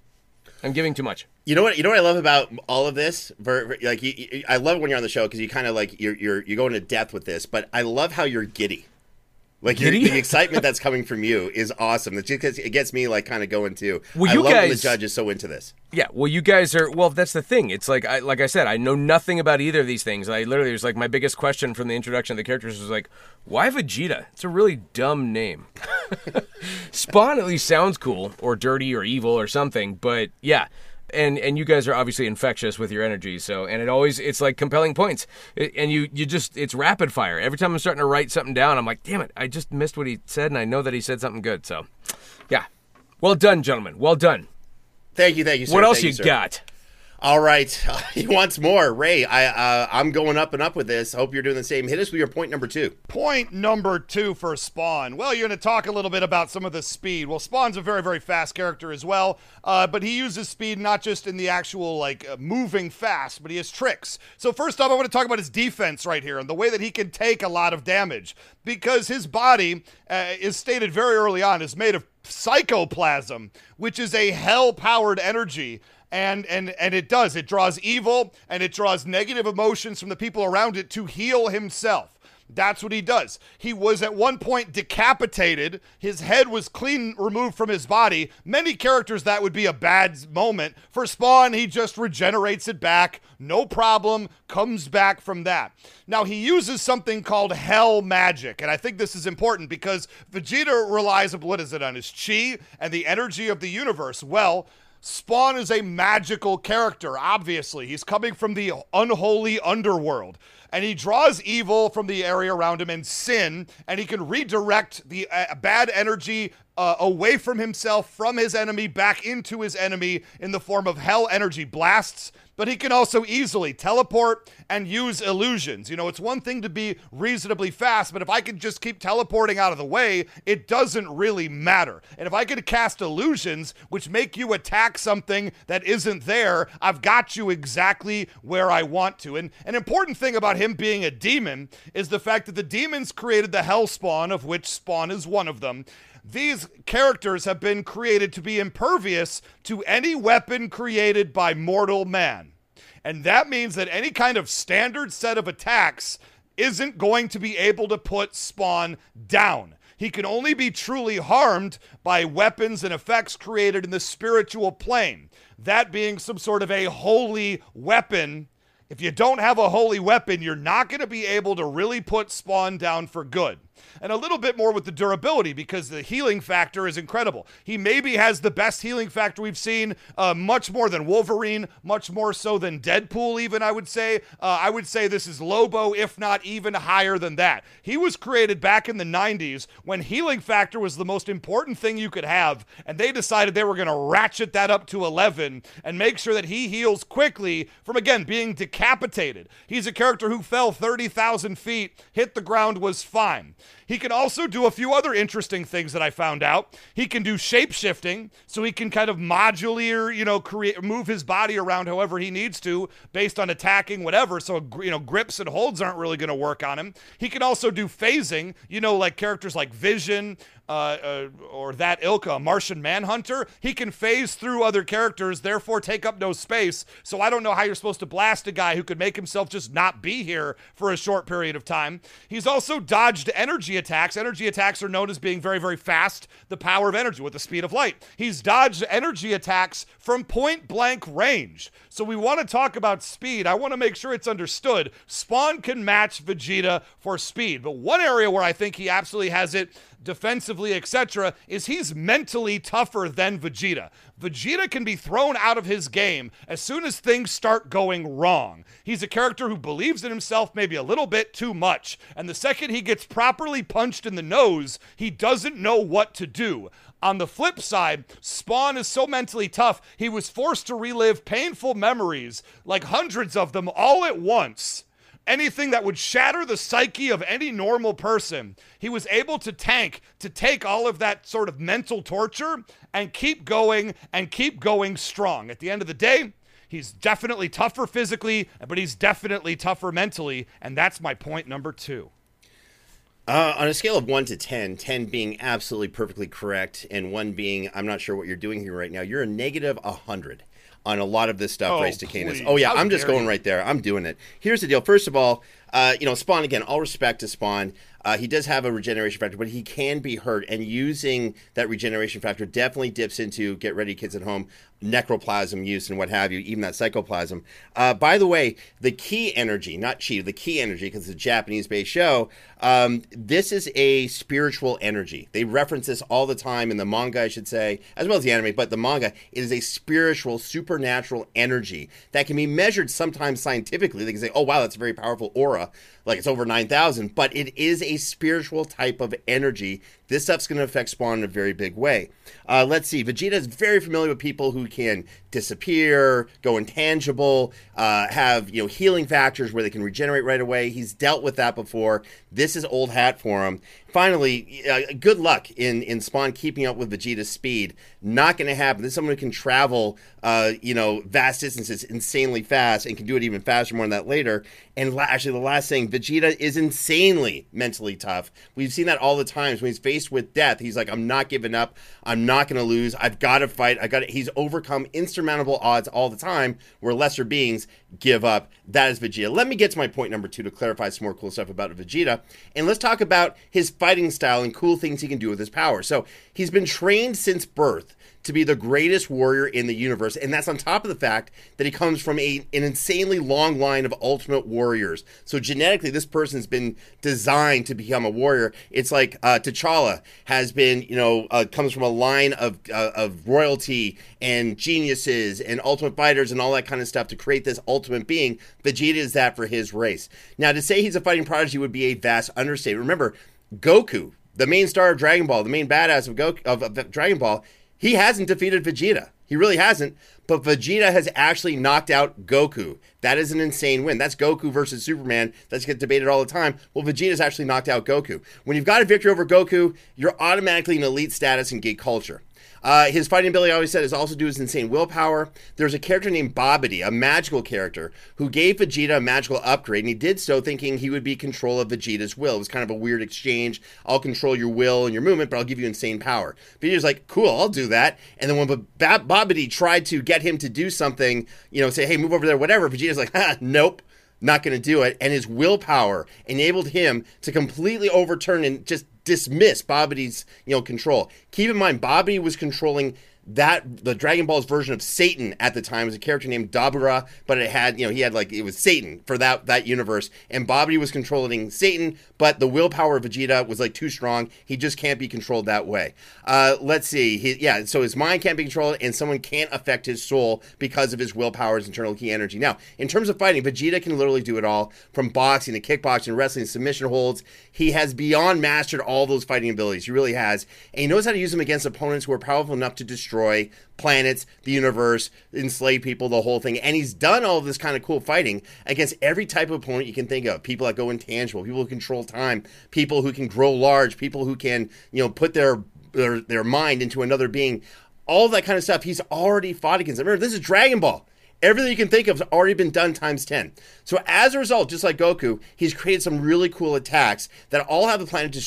You know what I love about all of this? Like, I love it when you're on the show because you kind of like you go into depth with this. But I love how you're giddy. Like the excitement that's coming from you is awesome. It gets me like kind of going too. Well, I love when the judge is so into this. Yeah, well, you guys are. Well, that's the thing. It's like I said, I know nothing about either of these things. It was like my biggest question from the introduction of the characters was like, why Vegeta? It's a really dumb name. Spawn at least sounds cool or dirty or evil or something. But yeah. And you guys are obviously infectious with your energy, so it's like compelling points, and you just it's rapid fire. Every time I'm starting to write something down, I'm like, damn it, I just missed what he said, and I know that he said something good. So, yeah, well done, gentlemen, well done. Thank you, sir. What else you got? All right, he wants more. Ray, I'm going up and up with this. Hope you're doing the same. Hit us with your point number 2. Point number 2 for Spawn. Well, you're going to talk a little bit about some of the speed. Well, Spawn's a very, very fast character as well, but he uses speed not just in the actual, moving fast, but he has tricks. So first off, I want to talk about his defense right here and the way that he can take a lot of damage, because his body, is stated very early on, is made of psychoplasm, which is a hell-powered energy. And it draws evil, and it draws negative emotions from the people around it to heal himself. That's what he does. He was at one point decapitated. His head was clean removed from his body. Many characters, that would be a bad moment. For Spawn, he just regenerates it back. No problem. Comes back from that. Now, he uses something called hell magic. And I think this is important because Vegeta relies on his chi and the energy of the universe. Well, Spawn is a magical character, obviously. He's coming from the unholy underworld, and he draws evil from the area around him and sin, and he can redirect the bad energy away from himself, from his enemy, back into his enemy in the form of hell energy blasts. But he can also easily teleport and use illusions. It's one thing to be reasonably fast, but if I could just keep teleporting out of the way, it doesn't really matter. And if I could cast illusions, which make you attack something that isn't there, I've got you exactly where I want to. And an important thing about him being a demon is the fact that the demons created the Hell Spawn, of which Spawn is one of them. These characters have been created to be impervious to any weapon created by mortal man. And that means that any kind of standard set of attacks isn't going to be able to put Spawn down. He can only be truly harmed by weapons and effects created in the spiritual plane. That being some sort of a holy weapon. If you don't have a holy weapon, you're not going to be able to really put Spawn down for good. And a little bit more with the durability, because the healing factor is incredible. He maybe has the best healing factor we've seen, much more than Wolverine, much more so than Deadpool even, I would say. I would say this is Lobo, if not even higher than that. He was created back in the 90s when healing factor was the most important thing you could have, and they decided they were going to ratchet that up to 11 and make sure that he heals quickly from, again, being decapitated. He's a character who fell 30,000 feet, hit the ground, was fine. He can also do a few other interesting things that I found out. He can do shape-shifting, so he can kind of modular, move his body around however he needs to based on attacking, whatever, so, grips and holds aren't really going to work on him. He can also do phasing, like characters like Vision, or that ilk, Martian Manhunter. He can phase through other characters, therefore take up no space. So I don't know how you're supposed to blast a guy who could make himself just not be here for a short period of time. He's also dodged energy attacks. Energy attacks are known as being very, very fast, the power of energy with the speed of light. He's dodged energy attacks from point blank range. So we want to talk about speed. I want to make sure it's understood. Spawn can match Vegeta for speed. But one area where I think he absolutely has it defensively, etc., is he's mentally tougher than Vegeta. Vegeta can be thrown out of his game as soon as things start going wrong. He's a character who believes in himself maybe a little bit too much, and the second he gets properly punched in the nose, he doesn't know what to do. On the flip side, Spawn is so mentally tough, he was forced to relive painful memories, like hundreds of them all at once. Anything that would shatter the psyche of any normal person, he was able to take all of that sort of mental torture and keep going strong. At the end of the day, he's definitely tougher physically, but he's definitely tougher mentally, and that's my point number 2. On a scale of 1 to 10, 10 being absolutely perfectly correct, and 1 being, I'm not sure what you're doing here right now, you're a negative 100. On a lot of this stuff, Race to Canis. Oh, yeah, I'm just going right there. I'm doing it. Here's the deal. First of all, Spawn, again, all respect to Spawn. He does have a regeneration factor, but he can be hurt, and using that regeneration factor definitely dips into, get ready, kids at home, necroplasm use and what have you, even that psychoplasm. By the way, the key energy, not chi, the key energy, because it's a Japanese-based show, this is a spiritual energy. They reference this all the time in the manga, I should say, as well as the anime, but the manga, it is a spiritual, supernatural energy that can be measured sometimes scientifically. They can say, oh, wow, that's a very powerful aura, like it's over 9,000, but it is a spiritual type of energy. This stuff's going to affect Spawn in a very big way. Let's see. Vegeta is very familiar with people who can disappear, go intangible, have healing factors where they can regenerate right away. He's dealt with that before. This is old hat for him. Finally, good luck in Spawn keeping up with Vegeta's speed. Not going to happen. This is someone who can travel, vast distances insanely fast and can do it even faster. More on that later. And actually, the last thing, Vegeta is insanely mentally tough. We've seen that all the times. When he's faced with death, he's like, I'm not giving up. I'm not going to lose. I've got to fight. He's overcome insurmountable odds all the time where lesser beings give up. That is Vegeta. Let me get to my point number 2 to clarify some more cool stuff about Vegeta. And let's talk about his fighting style and cool things he can do with his power. So he's been trained since birth to be the greatest warrior in the universe, and that's on top of the fact that he comes from an insanely long line of ultimate warriors. So genetically, this person's been designed to become a warrior. It's like T'Challa has been, comes from a line of royalty and geniuses and ultimate fighters and all that kind of stuff to create this ultimate being. Vegeta is that for his race. Now, to say he's a fighting prodigy would be a vast understatement. Remember, Goku, the main star of Dragon Ball, the main badass of Dragon Ball, he hasn't defeated Vegeta. He really hasn't. But Vegeta has actually knocked out Goku. That is an insane win. That's Goku versus Superman. That's get debated all the time. Well, Vegeta's actually knocked out Goku. When you've got a victory over Goku, you're automatically in elite status in geek culture. His fighting ability, I always said, is also due to his insane willpower. There's a character named Babidi, a magical character, who gave Vegeta a magical upgrade, and he did so thinking he would be in control of Vegeta's will. It was kind of a weird exchange. I'll control your will and your movement, but I'll give you insane power. Vegeta's like, cool, I'll do that. And then when Babidi tried to get him to do something, say, hey, move over there, whatever, Vegeta's like, nope. Not going to do it, and his willpower enabled him to completely overturn and just dismiss Babidi's control. Keep in mind, Babidi was controlling the Dragon Ball's version of Satan at the time. Was a character named Dabura, but it had it was Satan for that universe, and Babidi was controlling Satan, but the willpower of Vegeta was too strong. He just can't be controlled that way. Let's see. So his mind can't be controlled, and someone can't affect his soul because of his willpower, his internal key energy. Now, in terms of fighting, Vegeta can literally do it all, from boxing to kickboxing, wrestling, submission holds. He has beyond mastered all those fighting abilities. He really has, and he knows how to use them against opponents who are powerful enough to destroy destroy planets, the universe, enslave people, the whole thing. And he's done all of this kind of cool fighting against every type of opponent you can think of. People that go intangible, people who control time, people who can grow large, people who can, put their mind into another being. All that kind of stuff he's already fought against. Remember, this is Dragon Ball. Everything you can think of has already been done times 10. So as a result, just like Goku, he's created some really cool attacks that all have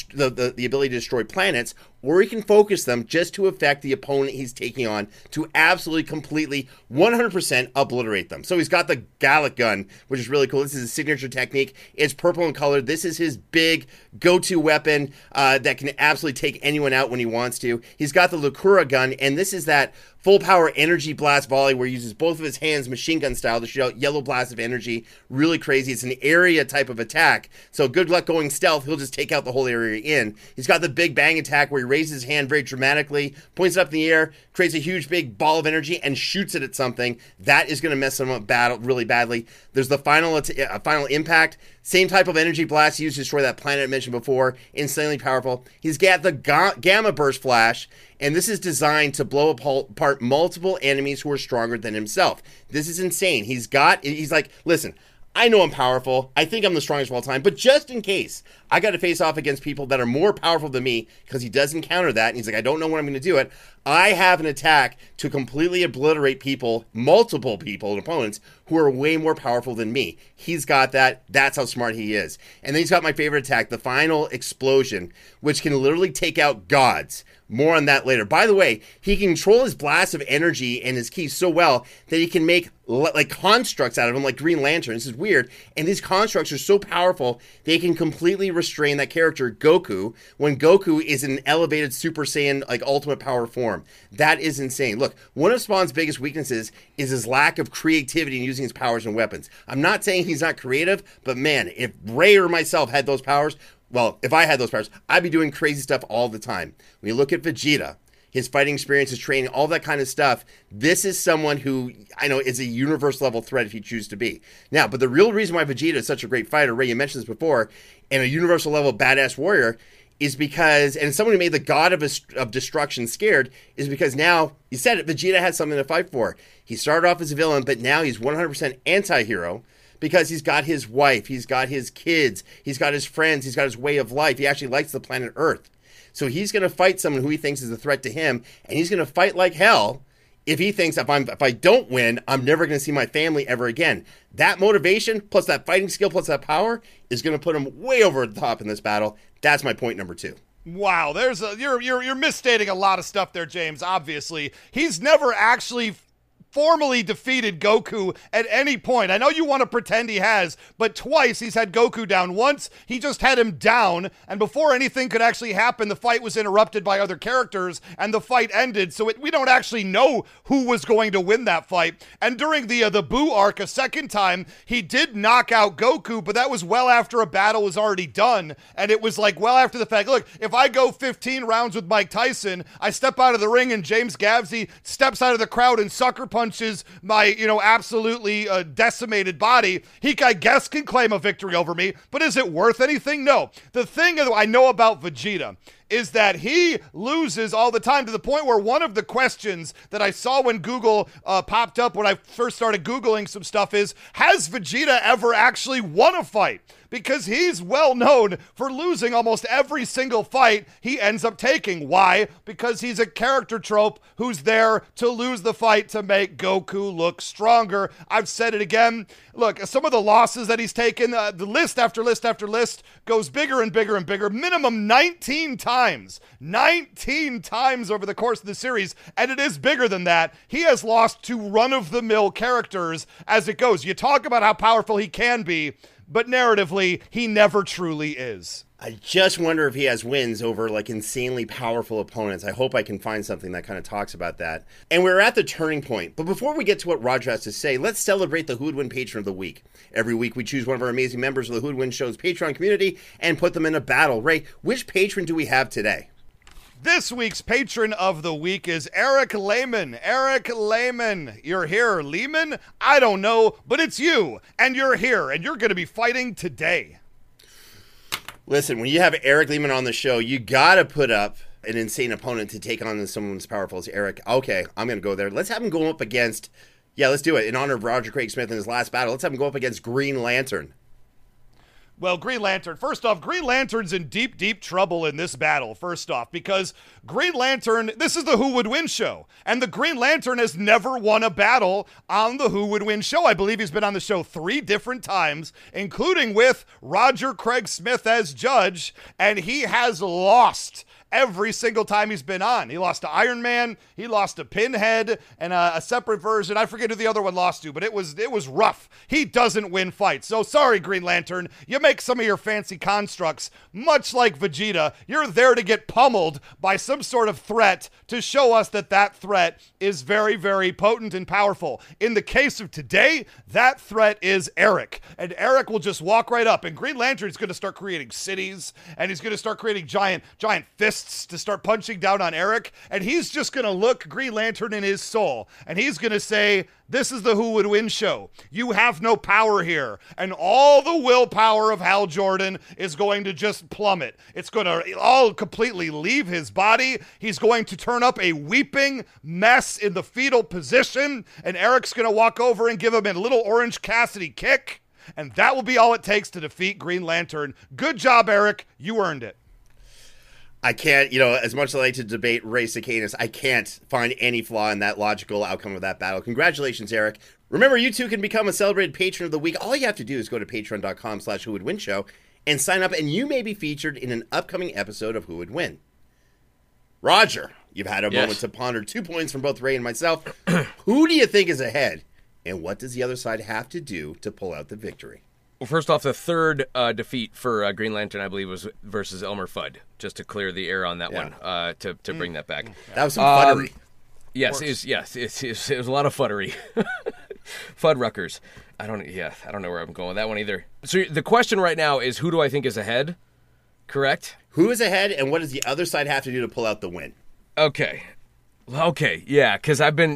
the ability to destroy planets, or he can focus them just to affect the opponent he's taking on to absolutely, completely, 100% obliterate them. So he's got the Gallic Gun, which is really cool. This is his signature technique. It's purple in color. This is his big go-to weapon that can absolutely take anyone out when he wants to. He's got the Lucura Gun, and this is that full power energy blast volley where he uses both of his hands machine gun style to shoot out yellow blasts of energy. Really crazy. It's an area type of attack. So good luck going stealth. He'll just take out the whole area in. He's got the big bang attack where he raises his hand very dramatically, points it up in the air, creates a huge big ball of energy, and shoots it at something. That is going to mess him up really badly. There's the final impact. Same type of energy blast used to destroy that planet I mentioned before. Insanely powerful. He's got the Gamma Burst Flash, and this is designed to blow apart multiple enemies who are stronger than himself. This is insane. He's like, listen, I know I'm powerful. I think I'm the strongest of all time. But just in case, I got to face off against people that are more powerful than me, because he does encounter that. And he's like, I don't know when I'm going to do it. I have an attack to completely obliterate people, multiple people and opponents who are way more powerful than me. He's got that. That's how smart he is. And then he's got my favorite attack, the Final Explosion, which can literally take out gods. More on that later. By the way, he can control his blast of energy and his keys so well that he can make like constructs out of them, like Green Lantern. This is weird. And these constructs are so powerful, they can completely restrain that character, Goku, when Goku is in an elevated Super Saiyan, like ultimate power form. That is insane. Look, one of Spawn's biggest weaknesses is his lack of creativity in using his powers and weapons. I'm not saying he's not creative, but man, if Ray or myself had those powers, well, if I had those powers, I'd be doing crazy stuff all the time. When you look at Vegeta, his fighting experience, his training, all that kind of stuff, this is someone who I know is a universe level threat if he chooses to be. Now, but the real reason why Vegeta is such a great fighter, Ray, you mentioned this before, and a universal level badass warrior, is because, and someone who made the god of destruction scared, is because now, you said it, Vegeta has something to fight for. He started off as a villain, but now he's 100% anti-hero, because he's got his wife, he's got his kids, he's got his friends, he's got his way of life. He actually likes the planet Earth. So he's going to fight someone who he thinks is a threat to him, and he's going to fight like hell if he thinks if I don't win, I'm never going to see my family ever again. That motivation, plus that fighting skill, plus that power, is going to put him way over the top in this battle. That's my point number 2. Wow, you're misstating a lot of stuff there, James. Obviously, he's never actually formally defeated Goku at any point. I know you want to pretend he has, but twice he's had Goku down. Once, he just had him down, and before anything could actually happen, the fight was interrupted by other characters, and the fight ended, so we don't actually know who was going to win that fight. And during the Buu arc, a second time, he did knock out Goku, but that was well after a battle was already done, and it was like well after the fact. Look, if I go 15 rounds with Mike Tyson, I step out of the ring, and James Gavsey steps out of the crowd and sucker punches my, absolutely decimated body, he, I guess, can claim a victory over me, but is it worth anything? No. The thing I know about Vegeta is that he loses all the time, to the point where one of the questions that I saw when Google popped up when I first started Googling some stuff is, has Vegeta ever actually won a fight? Because he's well known for losing almost every single fight he ends up taking. Why? Because he's a character trope who's there to lose the fight to make Goku look stronger. I've said it again. Look, some of the losses that he's taken, the list after list after list goes bigger and bigger and bigger. Minimum 19 times. 19 times over the course of the series, and it is bigger than that. He has lost to run-of-the-mill characters as it goes. You talk about how powerful he can be, but narratively, he never truly is. I just wonder if he has wins over like insanely powerful opponents. I hope I can find something that kind of talks about that. And we're at the turning point. But before we get to what Roger has to say, let's celebrate the Who Would Win Patron of the Week. Every week we choose one of our amazing members of the Who Would Win Show's Patreon community and put them in a battle. Ray, which patron do we have today? This week's patron of the week is Eric Lehman. Eric Lehman, you're here. Lehman? I don't know, but it's you, and you're here, and you're going to be fighting today. Listen, when you have Eric Lehman on the show, you got to put up an insane opponent to take on someone as powerful as Eric. Okay, I'm going to go there. Let's have him go up against, let's do it. In honor of Roger Craig Smith in his last battle, let's have him go up against Green Lantern. Well, Green Lantern, first off, Green Lantern's in deep, deep trouble in this battle, first off, because Green Lantern, this is the Who Would Win show, and the Green Lantern has never won a battle on the Who Would Win show. I believe he's been on the show 3 different times, including with Roger Craig Smith as judge, and he has lost every single time he's been on. He lost to Iron Man, he lost to Pinhead, and a separate version. I forget who the other one lost to, but it was rough. He doesn't win fights. So sorry, Green Lantern. You make some of your fancy constructs, much like Vegeta. You're there to get pummeled by some sort of threat to show us that threat is very, very potent and powerful. In the case of today, that threat is Eric. And Eric will just walk right up, and Green Lantern's going to start creating cities, and he's going to start creating giant fists to start punching down on Eric, and he's just going to look Green Lantern in his soul, and he's going to say, this is the Who Would Win show. You have no power here, and all the willpower of Hal Jordan is going to just plummet. It's going to all completely leave his body. He's going to turn up a weeping mess in the fetal position, and Eric's going to walk over and give him a little Orange Cassidy kick, and that will be all it takes to defeat Green Lantern. Good job, Eric. You earned it. I can't, as much as I like to debate Ray Cicanus, I can't find any flaw in that logical outcome of that battle. Congratulations, Eric. Remember, you too can become a celebrated patron of the week. All you have to do is go to patreon.com/whowouldwinshow and sign up, and you may be featured in an upcoming episode of Who Would Win. Roger, you've had a moment to ponder 2 points from both Ray and myself. Who do you think is ahead, and what does the other side have to do to pull out the victory? Well, first off, the third defeat for Green Lantern, I believe, was versus Elmer Fudd, just to clear the air on that one, to bring that back. That was some futtery. Yes, it was a lot of futtery. Fuddruckers. I don't know where I'm going with that one either. So the question right now is, who do I think is ahead? Correct? Who is ahead, and what does the other side have to do to pull out the win? Okay, because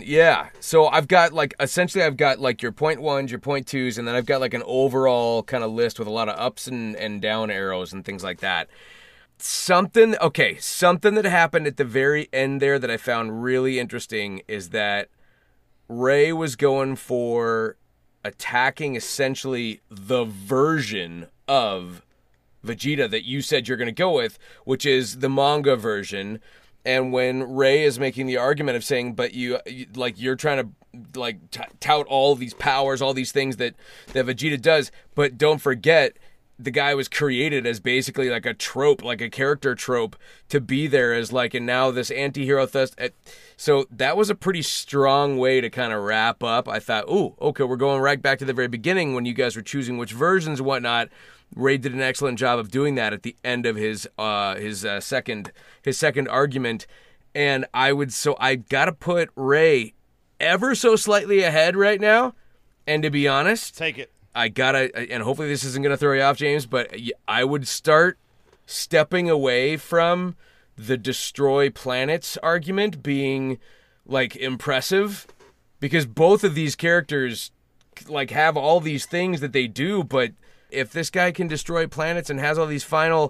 so I've got essentially your point ones, your point twos, and then I've got an overall kind of list with a lot of ups and down arrows and things like that. Something that happened at the very end there that I found really interesting is that Ray was going for attacking essentially the version of Vegeta that you said you're going to go with, which is the manga version. And when Ray is making the argument of saying, but you're trying to tout all these powers, all these things that Vegeta does, but don't forget the guy was created as basically like a trope, like a character trope to be there as and now this anti-hero so that was a pretty strong way to kind of wrap up. I thought, okay, we're going right back to the very beginning when you guys were choosing which versions and whatnot. Ray did an excellent job of doing that at the end of his second argument, and I gotta put Ray ever so slightly ahead right now. And to be honest, take it. And hopefully this isn't gonna throw you off, James, but I would start stepping away from the destroy planets argument being impressive, because both of these characters have all these things that they do, but if this guy can destroy planets and has all these final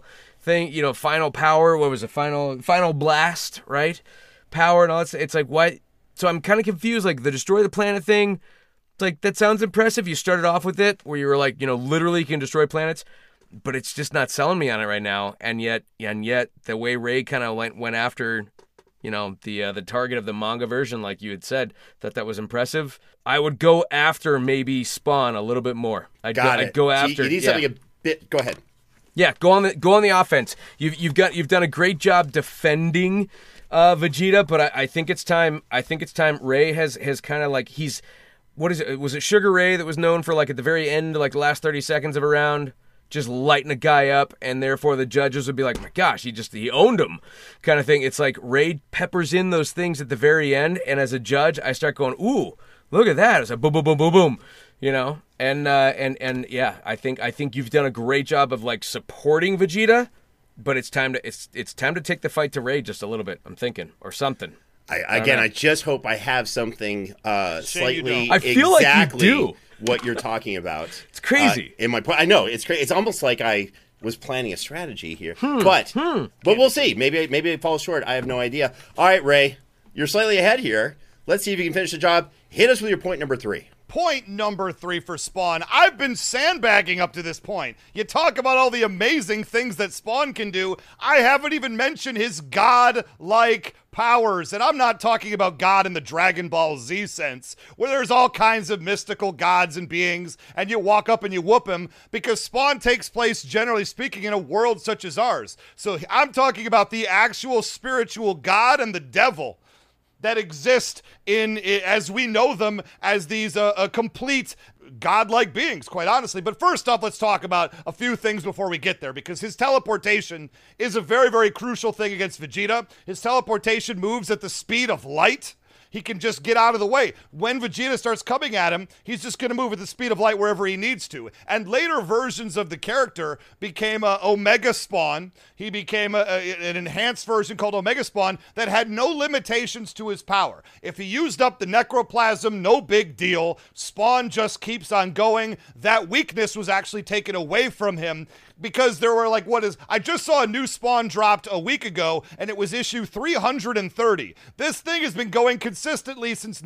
power, what was it, final blast, right? Power and all that, it's what? So I'm kind of confused, the destroy the planet thing, it's that sounds impressive. You started off with it where you were literally can destroy planets, but it's just not selling me on it right now. And yet the way Ray kind of went after the target of the manga version, like you had said, that was impressive. I would go after maybe Spawn a little bit more. I'd go after. You need something a bit. Go ahead. Yeah, go on the offense. You've done a great job defending Vegeta, but I think it's time. Ray has kind of he's, what is it? Was it Sugar Ray that was known for at the very end, the last 30 seconds of a round, just lighting a guy up, and therefore the judges would be like, my gosh, he owned him, kind of thing. It's Ray peppers in those things at the very end, and as a judge, I start going, ooh, look at that. It's boom, boom, boom, boom, boom, and yeah, I think you've done a great job of supporting Vegeta, but it's time to take the fight to Ray just a little bit, I'm thinking, or something. I just hope I have something slightly I feel exactly like you do. What you're talking about. It's crazy. In my point, I know it's crazy. It's almost like I was planning a strategy here. But we'll see. Maybe it falls short. I have no idea. All right, Ray, you're slightly ahead here. Let's see if you can finish the job. Hit us with your point number 3. Point number 3 for Spawn. I've been sandbagging up to this point. You talk about all the amazing things that Spawn can do. I haven't even mentioned his god-like powers. And I'm not talking about God in the Dragon Ball Z sense, where there's all kinds of mystical gods and beings, and you walk up and you whoop him, because Spawn takes place, generally speaking, in a world such as ours. So I'm talking about the actual spiritual God and the devil that exist in, as we know them, as these complete godlike beings, quite honestly. But first off, let's talk about a few things before we get there, because his teleportation is a very, very crucial thing against Vegeta. His teleportation moves at the speed of light. He can just get out of the way. When Vegeta starts coming at him, he's just going to move at the speed of light wherever he needs to. And later versions of the character became Omega Spawn. He became an enhanced version called Omega Spawn that had no limitations to his power. If he used up the necroplasm, no big deal. Spawn just keeps on going. That weakness was actually taken away from him, because there were I just saw a new Spawn dropped a week ago, and it was issue 330. This thing has been going consistently since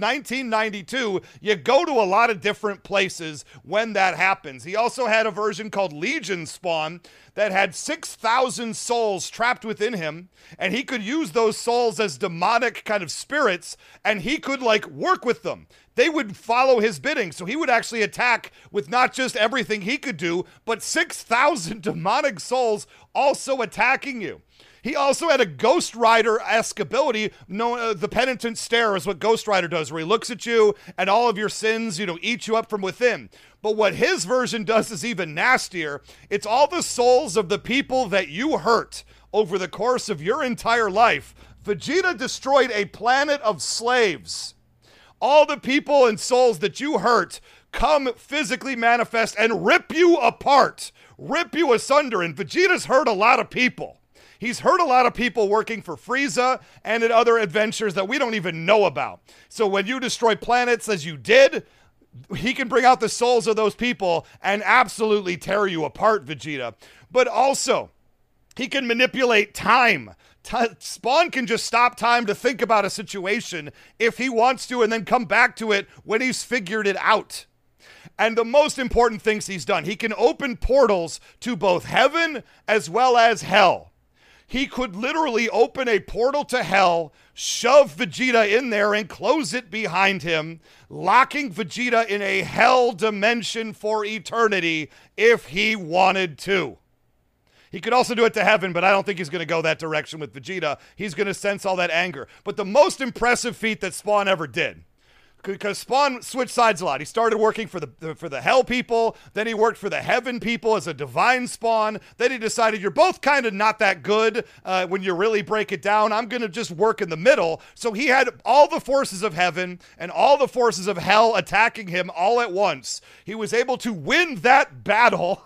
1992. You go to a lot of different places when that happens. He also had a version called Legion Spawn that had 6,000 souls trapped within him, and he could use those souls as demonic kind of spirits, and he could work with them. They would follow his bidding, so he would actually attack with not just everything he could do, but 6,000 demonic souls also attacking you. He also had a Ghost Rider-esque ability known the Penitent Stare is what Ghost Rider does, where he looks at you and all of your sins, eat you up from within. But what his version does is even nastier. It's all the souls of the people that you hurt over the course of your entire life. Vegeta destroyed a planet of slaves. All the people and souls that you hurt come physically manifest and rip you apart, rip you asunder. And Vegeta's hurt a lot of people. He's hurt a lot of people working for Frieza and in other adventures that we don't even know about. So when you destroy planets as you did, he can bring out the souls of those people and absolutely tear you apart, Vegeta. But also, he can manipulate time. Spawn can just stop time to think about a situation if he wants to, and then come back to it when he's figured it out. And the most important things he's done, he can open portals to both heaven as well as hell. He could literally open a portal to hell, shove Vegeta in there, and close it behind him, locking Vegeta in a hell dimension for eternity if he wanted to. He could also do it to heaven, but I don't think he's going to go that direction with Vegeta. He's going to sense all that anger. But the most impressive feat that Spawn ever did, because Spawn switched sides a lot. He started working for the Hell people, then he worked for the Heaven people as a divine Spawn. Then he decided, you're both kind of not that good when you really break it down. I'm going to just work in the middle. So he had all the forces of Heaven and all the forces of Hell attacking him all at once. He was able to win that battle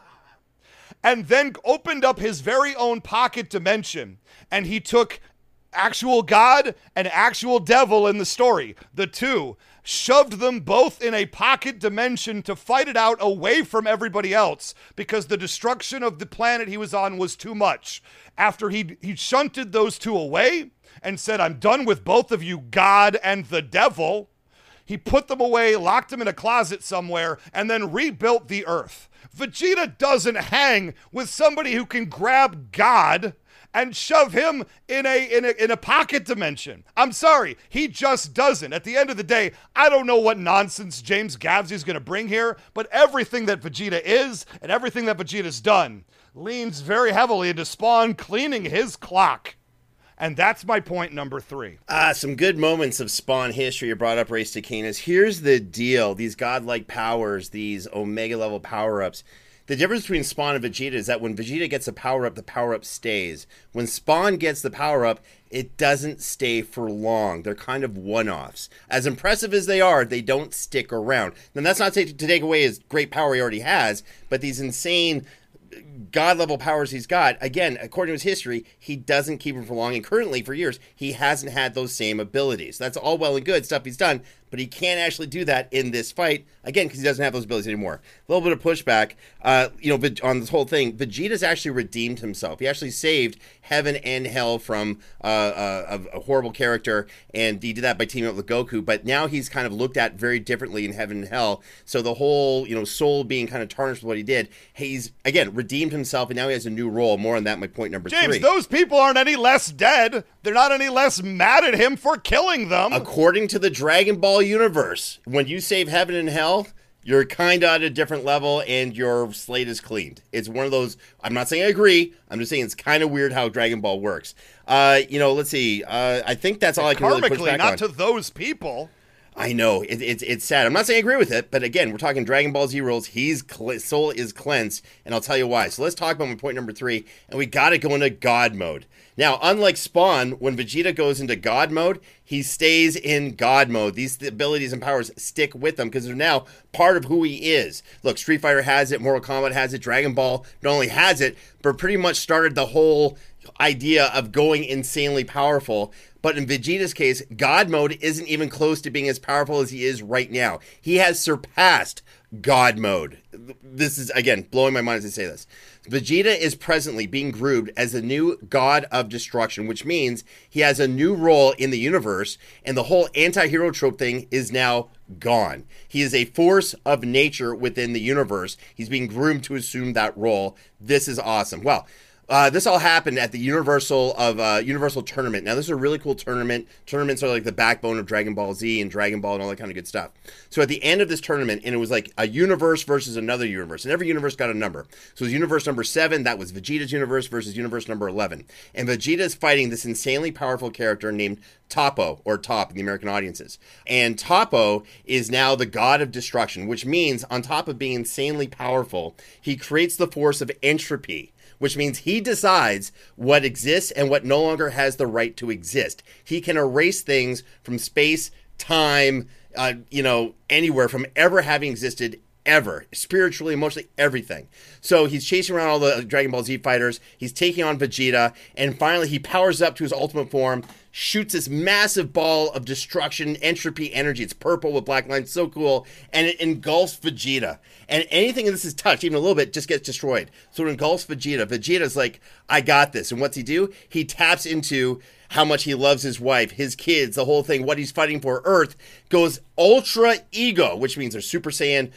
and then opened up his very own pocket dimension. And he took actual God and actual devil in the story, the two, shoved them both in a pocket dimension to fight it out away from everybody else, because the destruction of the planet he was on was too much. After he shunted those two away and said, I'm done with both of you, God and the devil, he put them away, locked them in a closet somewhere, and then rebuilt the Earth. Vegeta doesn't hang with somebody who can grab God and shove him in a pocket dimension. I'm sorry, he just doesn't. At the end of the day, I don't know what nonsense James Gavsey's going to bring here, but everything that Vegeta is and everything that Vegeta's done leans very heavily into Spawn cleaning his clock. And that's my point number 3. Some good moments of Spawn history you brought up, Ray Stakinas. Here's the deal. These godlike powers, these Omega level power-ups. The difference between Spawn and Vegeta is that when Vegeta gets a power-up, the power-up stays. When Spawn gets the power-up, it doesn't stay for long. They're kind of one-offs. As impressive as they are, they don't stick around. Now, that's not to take away his great power he already has, but these insane God-level powers he's got, again, according to his history, he doesn't keep them for long, and currently, for years, he hasn't had those same abilities. That's all well and good stuff he's done, but he can't actually do that in this fight, again, because he doesn't have those abilities anymore. A little bit of pushback, on this whole thing. Vegeta's actually redeemed himself. He actually saved heaven and hell from a horrible character, and he did that by teaming up with Goku, but now he's kind of looked at very differently in heaven and hell, so the whole, soul being kind of tarnished with what he did, he's, again, redeemed himself, and now he has a new role. More on that, my point number 3. James, those people aren't any less dead. They're not any less mad at him for killing them. According to the Dragon Ball universe, when you save heaven and hell, you're kind of at a different level and your slate is cleaned. It's one of those, I'm not saying I agree, I'm just saying it's kind of weird how Dragon Ball works. Let's see. I think that's all I can really push back not on. to those people. I know, it's sad. I'm not saying I agree with it, but again, we're talking Dragon Ball Z rules. Soul is cleansed, and I'll tell you why. So let's talk about my point number 3, and we got to go into God mode. Now, unlike Spawn, when Vegeta goes into God mode, he stays in God mode. These abilities and powers stick with him because they're now part of who he is. Look, Street Fighter has it, Mortal Kombat has it, Dragon Ball not only has it, but pretty much started the whole idea of going insanely powerful. But in Vegeta's case, God mode isn't even close to being as powerful as he is right now. He has surpassed God mode. This is, again, blowing my mind as I say this. Vegeta is presently being grouped as the new god of destruction, which means he has a new role in the universe, and the whole anti-hero trope thing is now gone. He is a force of nature within the universe. He's being groomed to assume that role. This is awesome. Well, this all happened at the Universal Tournament. Now, this is a really cool tournament. Tournaments are like the backbone of Dragon Ball Z and Dragon Ball and all that kind of good stuff. So at the end of this tournament, and it was like a universe versus another universe, and every universe got a number. So it was universe number 7, that was Vegeta's universe, versus universe number 11. And Vegeta is fighting this insanely powerful character named Toppo, or Top in the American audiences. And Toppo is now the god of destruction, which means on top of being insanely powerful, he creates the force of entropy, which means he decides what exists and what no longer has the right to exist. He can erase things from space, time, anywhere from ever having existed ever. Spiritually, emotionally, everything. So he's chasing around all the Dragon Ball Z fighters. He's taking on Vegeta. And finally, he powers up to his ultimate form, shoots this massive ball of destruction, entropy, energy. It's purple with black lines. So cool. And it engulfs Vegeta. And anything this is touched, even a little bit, just gets destroyed. So it engulfs Vegeta. Vegeta's like, I got this. And what's he do? He taps into how much he loves his wife, his kids, the whole thing, what he's fighting for. Earth goes ultra ego, which means they're Super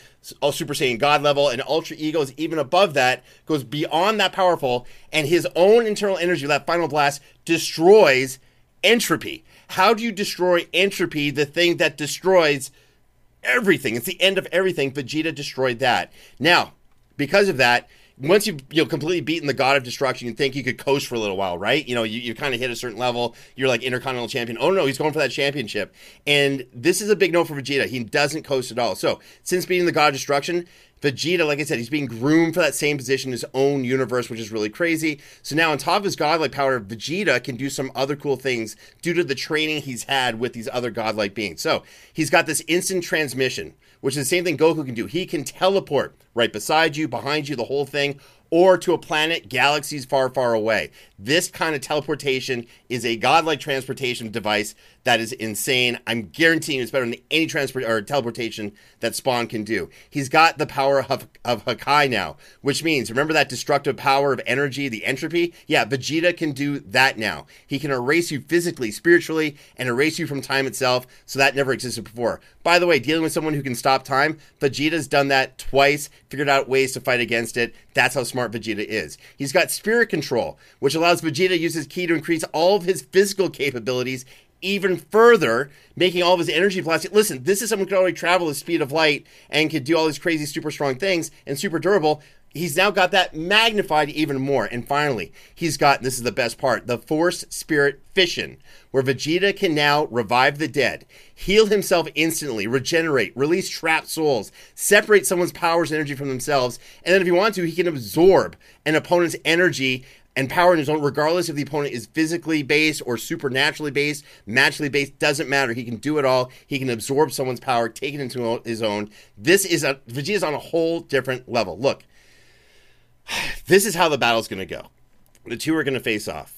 Saiyan God level, and ultra ego is even above that, goes beyond that powerful, and his own internal energy, that final blast, destroys entropy. How do you destroy entropy, the thing that destroys everything? It's the end of everything. Vegeta destroyed that. Now, because of that, once you've completely beaten the god of destruction, you think you could coast for a little while, right? You kind of hit a certain level. You're like Intercontinental Champion. Oh, no, he's going for that championship. And this is a big no for Vegeta. He doesn't coast at all. So, since beating the god of destruction, Vegeta, like I said, he's being groomed for that same position in his own universe, which is really crazy. So now, on top of his godlike power, Vegeta can do some other cool things due to the training he's had with these other godlike beings. So, he's got this instant transmission, which is the same thing Goku can do. He can teleport right beside you, behind you, the whole thing, or to a planet, galaxies far, far away. This kind of teleportation is a godlike transportation device that is insane. I'm guaranteeing it's better than any teleportation that Spawn can do. He's got the power of Hakai now, which means, remember that destructive power of energy, the entropy? Yeah, Vegeta can do that now. He can erase you physically, spiritually, and erase you from time itself, so that never existed before. By the way, dealing with someone who can stop time, Vegeta's done that twice, figured out ways to fight against it. That's how smart Vegeta is. He's got spirit control, which allows Vegeta to use his ki to increase all of his physical capabilities even further, making all of his energy plastic. Listen, this is someone who can already travel the speed of light and can do all these crazy, super strong things and super durable. He's now got that magnified even more. And finally, he's got, this is the best part, the Force Spirit Fission, where Vegeta can now revive the dead, heal himself instantly, regenerate, release trapped souls, separate someone's powers and energy from themselves, and then if he wants to, he can absorb an opponent's energy and power in his own, regardless if the opponent is physically based or supernaturally based, magically based, doesn't matter. He can do it all. He can absorb someone's power, take it into his own. Vegeta's on a whole different level. Look, this is how the battle's going to go. The two are going to face off.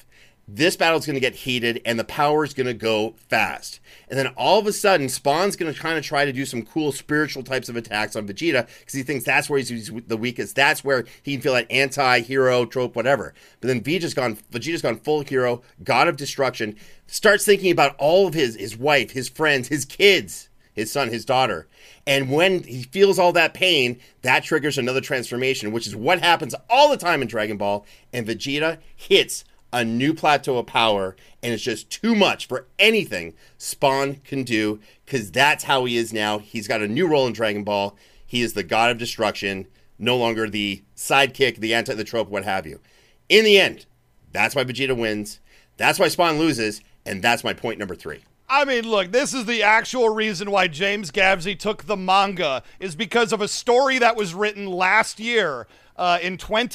this battle's going to get heated and the power's going to go fast. And then all of a sudden, Spawn's going to kind of try to do some cool spiritual types of attacks on Vegeta because he thinks that's where he's the weakest. That's where he can feel that anti-hero trope, whatever. But then Vegeta's gone full hero, god of destruction, starts thinking about all of his wife, his friends, his kids, his son, his daughter. And when he feels all that pain, that triggers another transformation, which is what happens all the time in Dragon Ball. And Vegeta hits a new plateau of power, and it's just too much for anything Spawn can do, because that's how he is now. He's got a new role in Dragon Ball. He is the god of destruction, no longer the sidekick, the trope, what have you. In the end, that's why Vegeta wins, that's why Spawn loses, and that's my point number 3. I mean, look, this is the actual reason why James Gavsey took the manga, is because of a story that was written last year in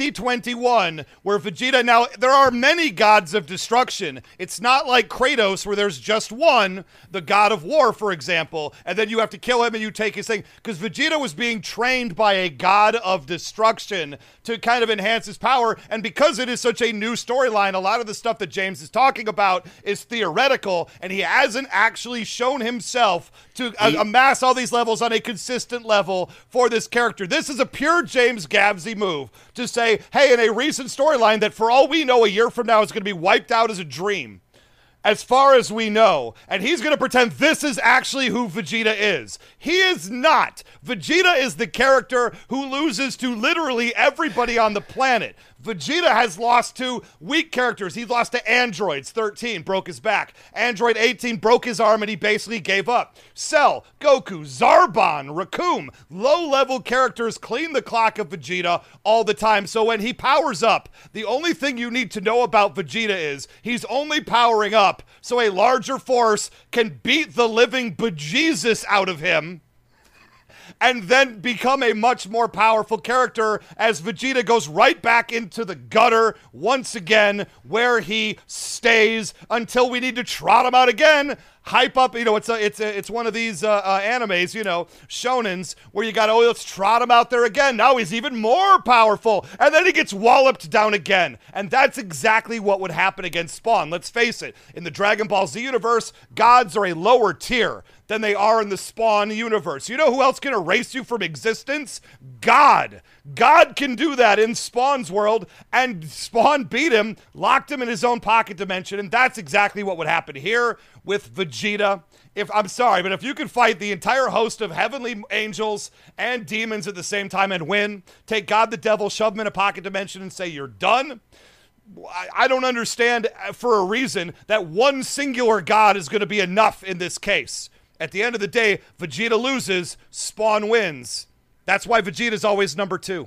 2021, where Vegeta, now there are many gods of destruction. It's not like Kratos where there's just one, the god of war, for example, and then you have to kill him and you take his thing, because Vegeta was being trained by a god of destruction to kind of enhance his power, and because it is such a new storyline, a lot of the stuff that James is talking about is theoretical, and he hasn't actually shown himself to amass all these levels on a consistent level for this character. This is a pure James Gavsey move to say, hey, in a recent storyline that for all we know a year from now is going to be wiped out as a dream, as far as we know, and he's going to pretend this is actually who Vegeta is. He is not. Vegeta is the character who loses to literally everybody on the planet. Vegeta has lost to weak characters. He lost to Androids 13, broke his back. Android 18 broke his arm and he basically gave up. Cell, Goku, Zarbon, Recoome, low-level characters clean the clock of Vegeta all the time. So when he powers up, the only thing you need to know about Vegeta is he's only powering up so a larger force can beat the living bejesus out of him and then become a much more powerful character as Vegeta goes right back into the gutter once again, where he stays until we need to trot him out again. Hype up, it's one of these animes, shonens, where you got, let's trot him out there again. Now he's even more powerful, and then he gets walloped down again. And that's exactly what would happen against Spawn. Let's face it, in the Dragon Ball Z universe, gods are a lower tier than they are in the Spawn universe. You know who else can erase you from existence? God. God can do that in Spawn's world, and Spawn beat him, locked him in his own pocket dimension, and that's exactly what would happen here with Vegeta. If you could fight the entire host of heavenly angels and demons at the same time and win, take God the devil, shove him in a pocket dimension and say you're done, I don't understand for a reason that one singular God is going to be enough in this case. At the end of the day, Vegeta loses, Spawn wins. That's why Vegeta's always number 2.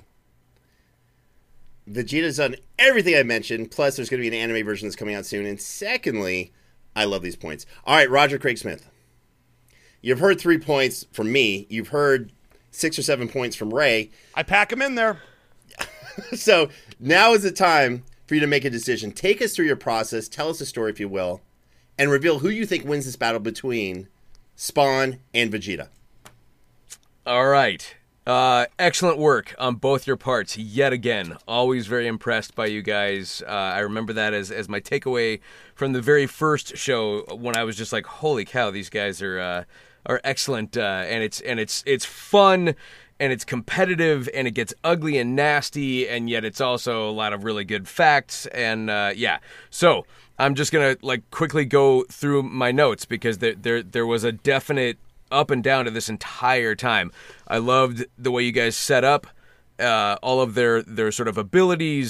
Vegeta's done everything I mentioned, plus there's going to be an anime version that's coming out soon. And secondly, I love these points. All right, Roger Craig Smith. You've heard 3 points from me. You've heard 6 or 7 points from Ray. I pack them in there. So now is the time for you to make a decision. Take us through your process. Tell us a story, if you will, and reveal who you think wins this battle between Spawn and Vegeta. All right. Excellent work on both your parts yet again. Always very impressed by you guys. I remember that as my takeaway from the very first show when I was just like, holy cow, these guys are excellent. And it's fun and it's competitive and it gets ugly and nasty, and yet it's also a lot of really good facts. And yeah, so I'm just gonna quickly go through my notes because there was a definite up and down to this entire time. I loved the way you guys set up all of their sort of abilities.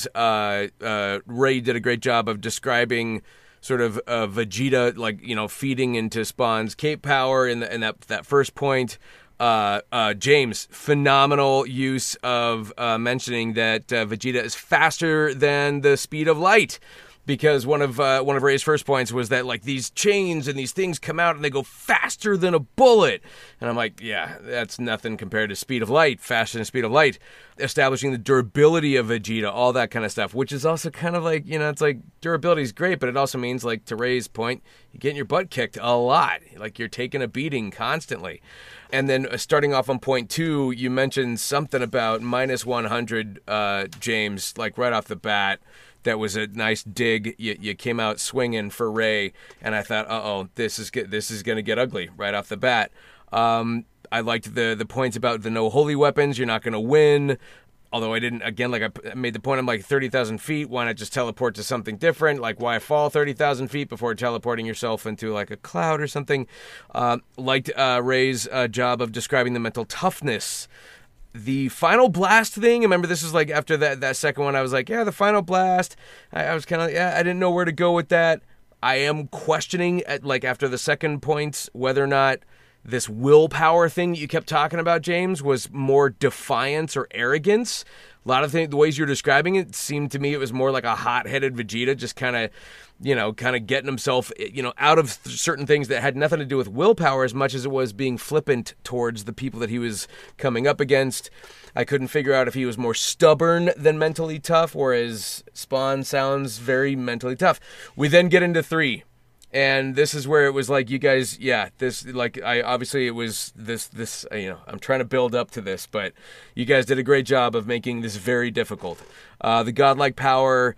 Ray did a great job of describing sort of Vegeta, feeding into Spawn's cape power in that first point. James, phenomenal use of mentioning that Vegeta is faster than the speed of light. Because one of Ray's first points was that these chains and these things come out and they go faster than a bullet, and I'm like, yeah, that's nothing compared to speed of light, faster than speed of light. Establishing the durability of Vegeta, all that kind of stuff, which is also kind of it's durability is great, but it also means to Ray's point, you're getting your butt kicked a lot, you're taking a beating constantly. And then starting off on point 2, you mentioned something about -100, James, right off the bat. that was a nice dig. You came out swinging for Rey, and I thought, this is going to get ugly right off the bat. I liked the points about the no holy weapons. You're not going to win. Although I didn't, again, like I made the point, I'm like 30,000 feet. Why not just teleport to something different? Like, why fall 30,000 feet before teleporting yourself into like a cloud or something? Liked Rey's job of describing the mental toughness. The final blast thing, remember this is like after that second one, I was like, yeah, the final blast. I was kind of, I didn't know where to go with that. I am questioning, after the second point, whether or not this willpower thing that you kept talking about, James, was more defiance or arrogance. A lot of the ways you're describing it seemed to me it was more like a hot-headed Vegeta, just kind of getting himself, out of certain things that had nothing to do with willpower as much as it was being flippant towards the people that he was coming up against. I couldn't figure out if he was more stubborn than mentally tough, whereas Spawn sounds very mentally tough. We then get into 3. And this is where it was like, you guys, it was this, I'm trying to build up to this, but you guys did a great job of making this very difficult. The godlike power,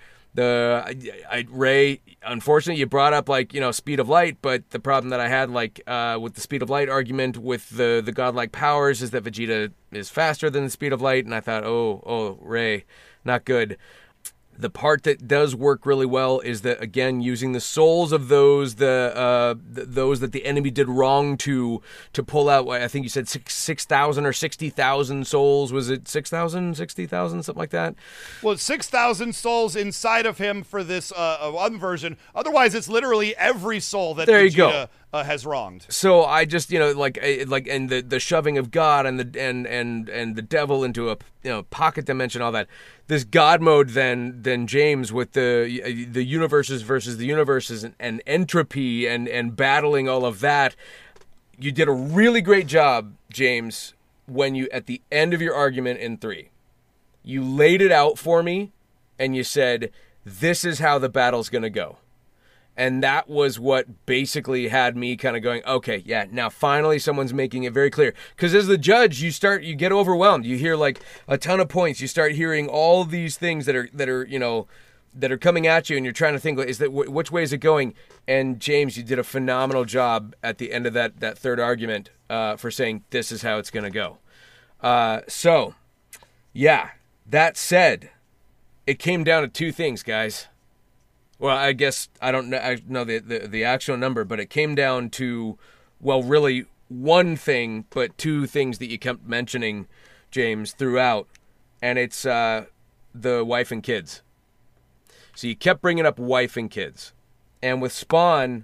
Rey, unfortunately, you brought up, speed of light, but the problem that I had, with the speed of light argument with the godlike powers is that Vegeta is faster than the speed of light, and I thought, Rey, not good. The part that does work really well is that, again, using the souls of those those that the enemy did wrong to pull out. I think you said 6,000 or 60,000 souls. Was it 6,000, 60,000, something like that? Well, 6,000 souls inside of him for this one version. Otherwise, it's literally every soul that Vegeta has wronged. So I just, and the shoving of God and the devil into a pocket dimension, all that. This God mode, then James, with the universes versus the universes and entropy and battling all of that, you did a really great job, James, when you, at the end of your argument in 3, you laid it out for me and you said, this is how the battle's going to go. And that was what basically had me kind of going, okay, yeah, now finally someone's making it very clear. Because as the judge, you get overwhelmed. You hear like a ton of points. You start hearing all these things that are coming at you, and you're trying to think, which way is it going? And James, you did a phenomenal job at the end of that third argument for saying this is how it's going to go. So, yeah, that said, it came down to 2 things, guys. Well, I guess I don't know the actual number, but it came down to, well, really 1 thing, but 2 things that you kept mentioning, James, throughout, and it's the wife and kids. So you kept bringing up wife and kids, and with Spawn,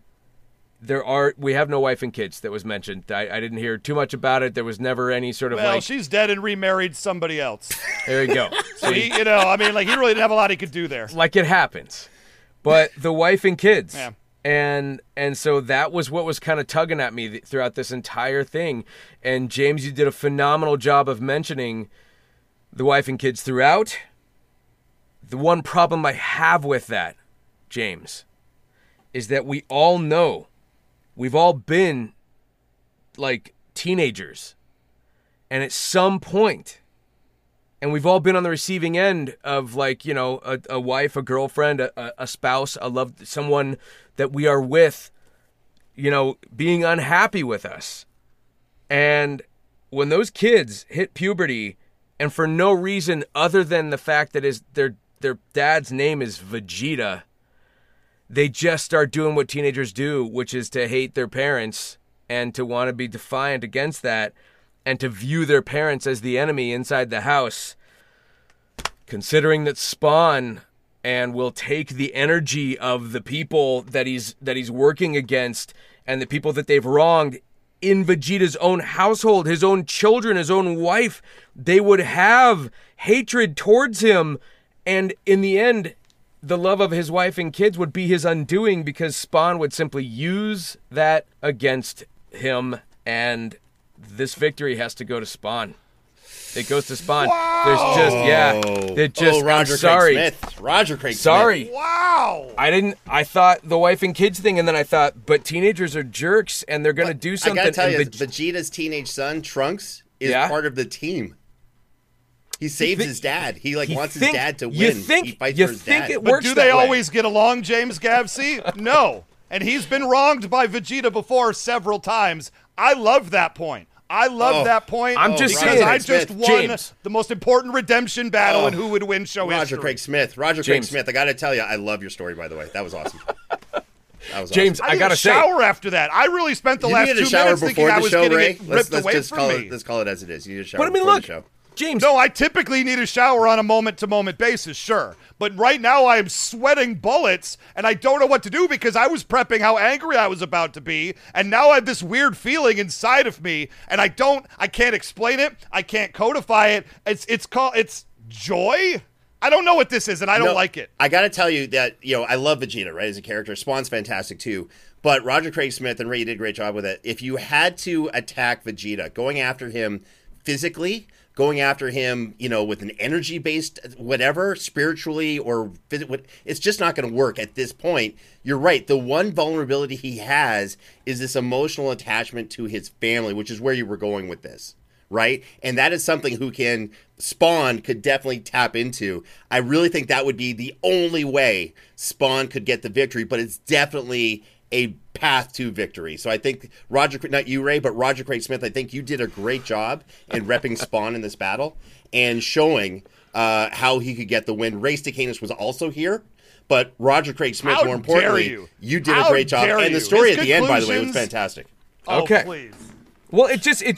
we have no wife and kids that was mentioned. I didn't hear too much about it. There was never any sort of she's dead and remarried somebody else. There you go. So he really didn't have a lot he could do there. Like it happens. But the wife and kids, yeah. and so that was what was kind of tugging at me throughout this entire thing. And James, you did a phenomenal job of mentioning the wife and kids throughout. The one problem I have with that, James, is that we all know, we've all been like teenagers, and at some point, and we've all been on the receiving end of a wife, a girlfriend, a spouse, someone that we are with, being unhappy with us. And when those kids hit puberty, and for no reason other than the fact that their dad's name is Vegeta, they just start doing what teenagers do, which is to hate their parents and to want to be defiant against that, and to view their parents as the enemy inside the house. Considering that Spawn will take the energy of the people that he's working against and the people that they've wronged in Vegeta's own household, his own children, his own wife, they would have hatred towards him, and in the end, the love of his wife and kids would be his undoing, because Spawn would simply use that against him, and this victory has to go to Spawn. It goes to Spawn. Wow. There's just, Roger Craig Smith. Roger Craig Sorry. Smith. Wow. I thought the wife and kids thing, and then I thought, but teenagers are jerks, and they're going to do something. I got to tell you, Vegeta's teenage son, Trunks, is part of the team. He saves his dad. He wants his dad to win. You think, he fights you for his think dad. it But works do they that way. always get along, James Gavsey? No. And he's been wronged by Vegeta before several times. I love that point. I love that point. I'm just because saying. I just won James. the most important redemption battle in Who Would Win show Roger history. Craig Smith. Roger Craig Smith. I got to tell you, I love your story, by the way. That was awesome. That was James, awesome. I gotta say, shower after that. I really spent the You last needed 2 a shower minutes thinking before I the was show, getting Ray. it ripped Let's away just from call me. it. Let's call it as it is. You need a shower but I mean, before look, the show. James. No, I typically need a shower on a moment-to-moment basis, sure. But right now I am sweating bullets, and I don't know what to do because I was prepping how angry I was about to be, and now I have this weird feeling inside of me, and I can't explain it. I can't codify it. It's joy? I don't know what this is, and I don't like it. I got to tell you that, I love Vegeta, right, as a character. Spawn's fantastic, too. But Roger Craig Smith and Ray, you did a great job with it. If you had to attack Vegeta, going after him physically, going after him, with an energy-based whatever, spiritually or it's just not going to work at this point. You're right. The one vulnerability he has is this emotional attachment to his family, which is where you were going with this, right? And that is something Spawn could definitely tap into. I really think that would be the only way Spawn could get the victory, but it's definitely a path to victory. So I think not you, Ray, but Roger Craig Smith, I think you did a great job in repping Spawn in this battle and showing how he could get the win. Ray Stacanis was also here, but Roger Craig Smith, more importantly, you did a great job. And the story at the end, by the way, was fantastic. Okay. Please. Well,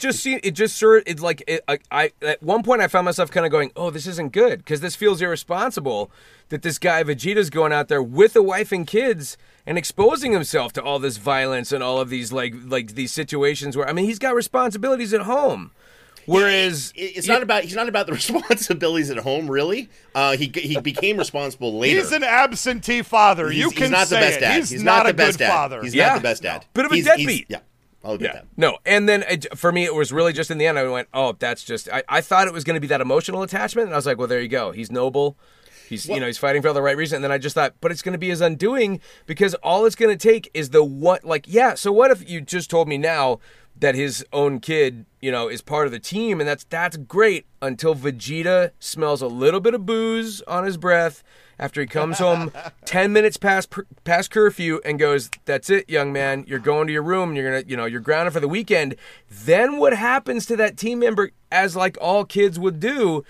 I at one point I found myself kind of going, oh, this isn't good because this feels irresponsible that this guy Vegeta's going out there with a wife and kids and exposing himself to all this violence and all of these like these situations where, I mean, he's got responsibilities at home. Whereas he's not about the responsibilities at home, really. He became responsible later. He's an absentee father. He's not the best dad. He's not a good father. He's not the best dad. Bit of a deadbeat. Yeah. I'll admit that. No, and then for me, it was really just in the end, I went, oh, that's just, I thought it was going to be that emotional attachment, and I was like, well, there you go. He's noble. He's he's fighting for all the right reason. And then I just thought, but it's going to be his undoing because all it's going to take is so what if you just told me now that his own kid, is part of the team, and that's great until Vegeta smells a little bit of booze on his breath after he comes home 10 minutes past curfew and goes, that's it, young man, you're going to your room, you're gonna, you're grounded for the weekend. Then what happens to that team member, as like all kids would do,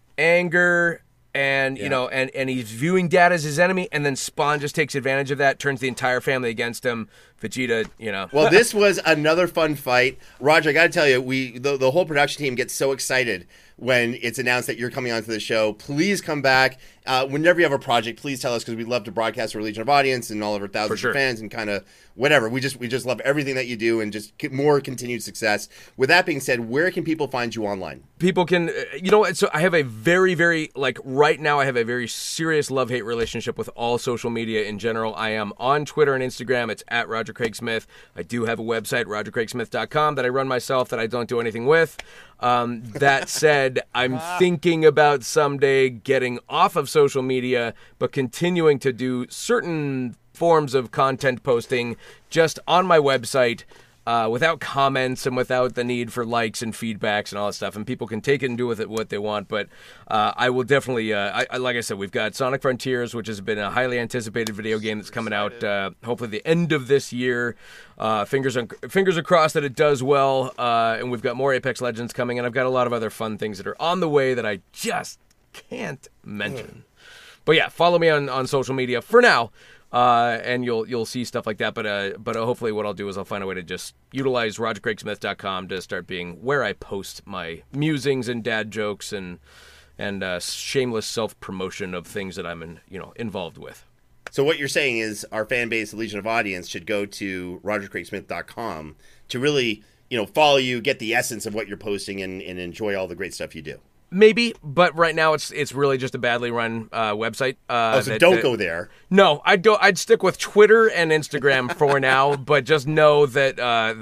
anger, and and he's viewing dad as his enemy, and then Spawn just takes advantage of that, turns the entire family against him. Vegeta, Well, this was another fun fight. Roger, I got to tell you, the whole production team gets so excited when it's announced that you're coming onto the show. Please come back. Whenever you have a project, please tell us because we'd love to broadcast for Legion of Audience and all of our thousands of fans and kind of whatever. We just love everything that you do and just more continued success. With that being said, where can people find you online? People can, so I have a very, very, right now I have a very serious love-hate relationship with all social media in general. I am on Twitter and Instagram. It's at Roger Craig Smith. I do have a website, rogercraigsmith.com, that I run myself that I don't do anything with. That said, I'm thinking about someday getting off of social media, but continuing to do certain forms of content posting just on my website, without comments and without the need for likes and feedbacks and all that stuff. And people can take it and do with it what they want. But I will definitely, like I said, we've got Sonic Frontiers, which has been a highly anticipated video game that's coming out hopefully the end of this year. Fingers are crossed that it does well. And we've got more Apex Legends coming. And I've got a lot of other fun things that are on the way that I just can't mention. But yeah, follow me on social media for now. And you'll see stuff like that, but hopefully what I'll do is I'll find a way to just utilize rogercraigsmith.com to start being where I post my musings and dad jokes and shameless self-promotion of things that I'm involved with. So what you're saying is our fan base, the Legion of Audience, should go to rogercraigsmith.com to really follow you, get the essence of what you're posting, and enjoy all the great stuff you do. Maybe, but right now it's really just a badly run website. So don't go there. No, I'd stick with Twitter and Instagram for now, but just know that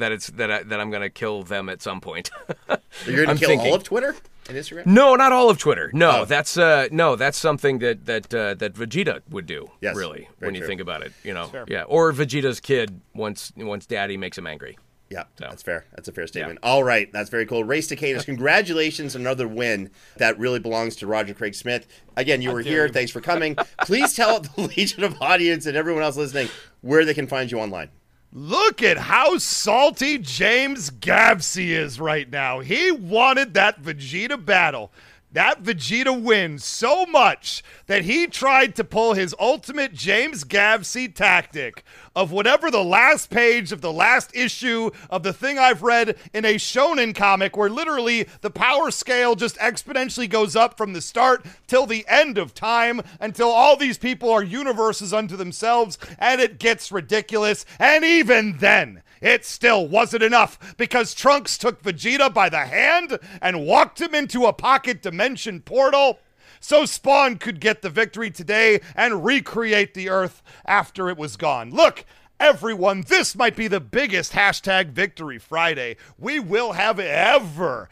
I'm going to kill them at some point. You're going to kill all of Twitter and Instagram? No, not all of Twitter. No, that's something that Vegeta would do. Yes, really, when you true. think about it, yeah, or Vegeta's kid once Daddy makes him angry. Yeah, that's fair. That's a fair statement. Yeah. All right, that's very cool. Race to Canis, congratulations on another win that really belongs to Roger Craig Smith. Again, you were here. Thanks for coming. Please tell the Legion of audience and everyone else listening where they can find you online. Look at how salty James Gavsey is right now. He wanted that Vegeta battle. That Vegeta win so much that he tried to pull his ultimate James Gavsey tactic of whatever the last page of the last issue of the thing I've read in a shonen comic where literally the power scale just exponentially goes up from the start till the end of time until all these people are universes unto themselves and it gets ridiculous. And even then, it still wasn't enough because Trunks took Vegeta by the hand and walked him into a pocket dimension portal so Spawn could get the victory today and recreate the Earth after it was gone. Look, everyone, this might be the biggest hashtag Victory Friday we will have ever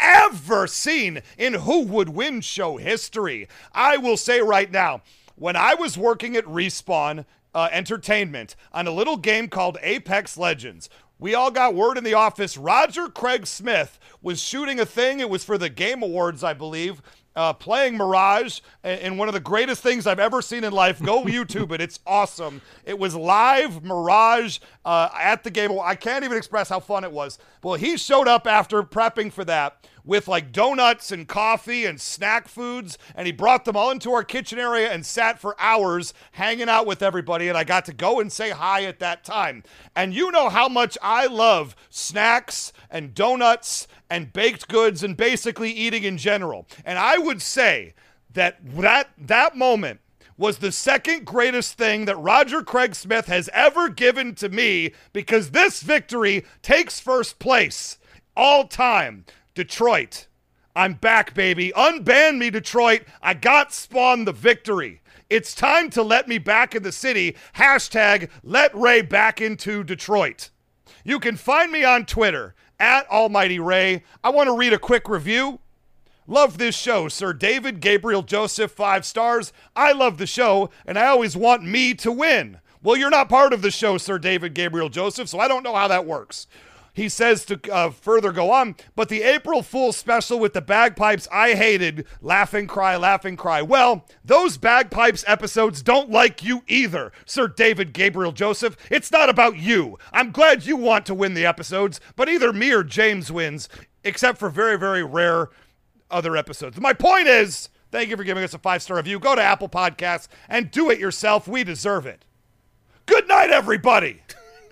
seen in Who Would Win show history. I will say right now, when I was working at Respawn Entertainment on a little game called Apex Legends, we all got word in the office Roger Craig Smith was shooting a thing. It was for the Game Awards, I believe, playing Mirage in one of the greatest things I've ever seen in life. Go YouTube it. It's awesome. It was live Mirage at the Game Awards. I can't even express how fun it was. Well, he showed up after prepping for that with like donuts and coffee and snack foods, and he brought them all into our kitchen area and sat for hours hanging out with everybody, and I got to go and say hi at that time. And you know how much I love snacks and donuts and baked goods and basically eating in general. And I would say that moment was the second greatest thing that Roger Craig Smith has ever given to me, because this victory takes first place all time. Detroit, I'm back, baby. Unban me, Detroit. I got Spawn the victory. It's time to let me back in the city. Hashtag let Ray back into Detroit. You can find me on Twitter at Almighty Ray. I want to read a quick review. Love this show, Sir David Gabriel Joseph, 5 stars. I love the show, and I always want me to win. Well, you're not part of the show, Sir David Gabriel Joseph, so I don't know how that works. He says to further go on, but the April Fool's special with the bagpipes I hated, laughing, cry, laughing, cry. Well, those bagpipes episodes don't like you either, Sir David Gabriel Joseph. It's not about you. I'm glad you want to win the episodes, but either me or James wins, except for very, very rare other episodes. My point is, thank you for giving us a 5-star review. Go to Apple Podcasts and do it yourself. We deserve it. Good night, everybody.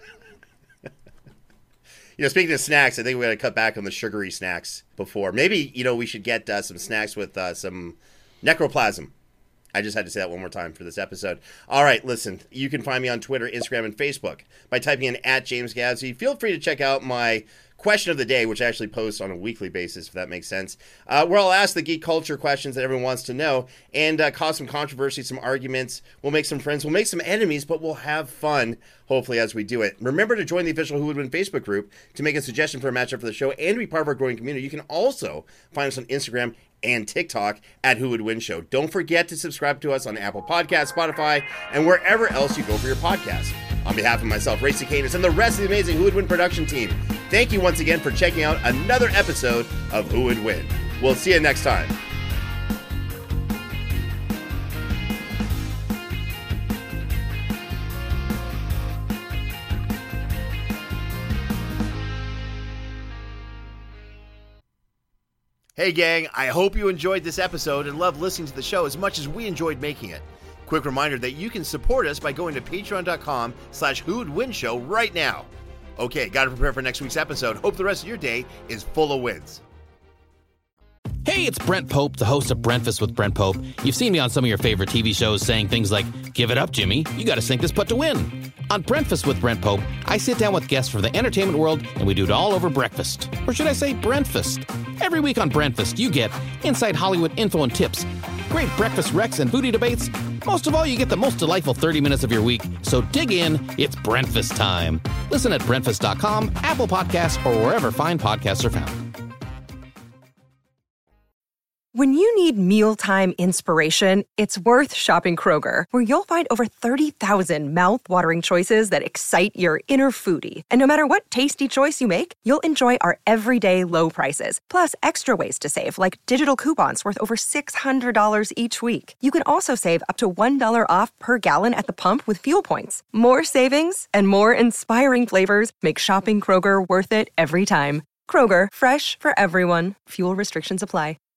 Speaking of snacks, I think we got to cut back on the sugary snacks before. Maybe, we should get some snacks with some necroplasm. I just had to say that one more time for this episode. All right, listen, you can find me on Twitter, Instagram, and Facebook by typing in @JamesGavsey. Feel free to check out my question of the day, which I actually post on a weekly basis, if that makes sense, where I'll ask the geek culture questions that everyone wants to know and cause some controversy, some arguments. We'll make some friends, we'll make some enemies, but we'll have fun, hopefully, as we do it. Remember to join the official Who Would Win Facebook group to make a suggestion for a matchup for the show and to be part of our growing community. You can also find us on Instagram and TikTok at Who Would Win Show. Don't forget to subscribe to us on Apple Podcasts, Spotify, and wherever else you go for your podcast. On behalf of myself, Ray Cicanis, and the rest of the amazing Who Would Win production team, thank you once again for checking out another episode of Who Would Win. We'll see you next time. Hey gang, I hope you enjoyed this episode and loved listening to the show as much as we enjoyed making it. Quick reminder that you can support us by going to patreon.com/whowouldwinshow right now. Okay, gotta prepare for next week's episode. Hope the rest of your day is full of wins. Hey, it's Brent Pope, the host of Breakfast with Brent Pope. You've seen me on some of your favorite TV shows saying things like, "Give it up, Jimmy. You gotta sink this putt to win." On Breakfast with Brent Pope, I sit down with guests from the entertainment world and we do it all over breakfast. Or should I say Brentfast? Every week on Brentfast, you get inside Hollywood info and tips, great breakfast recs and foodie debates. Most of all, you get the most delightful 30 minutes of your week. So dig in, it's Brentfast time. Listen at Brentfast.com, Apple Podcasts, or wherever fine podcasts are found. When you need mealtime inspiration, it's worth shopping Kroger, where you'll find over 30,000 mouth-watering choices that excite your inner foodie. And no matter what tasty choice you make, you'll enjoy our everyday low prices, plus extra ways to save, like digital coupons worth over $600 each week. You can also save up to $1 off per gallon at the pump with fuel points. More savings and more inspiring flavors make shopping Kroger worth it every time. Kroger, fresh for everyone. Fuel restrictions apply.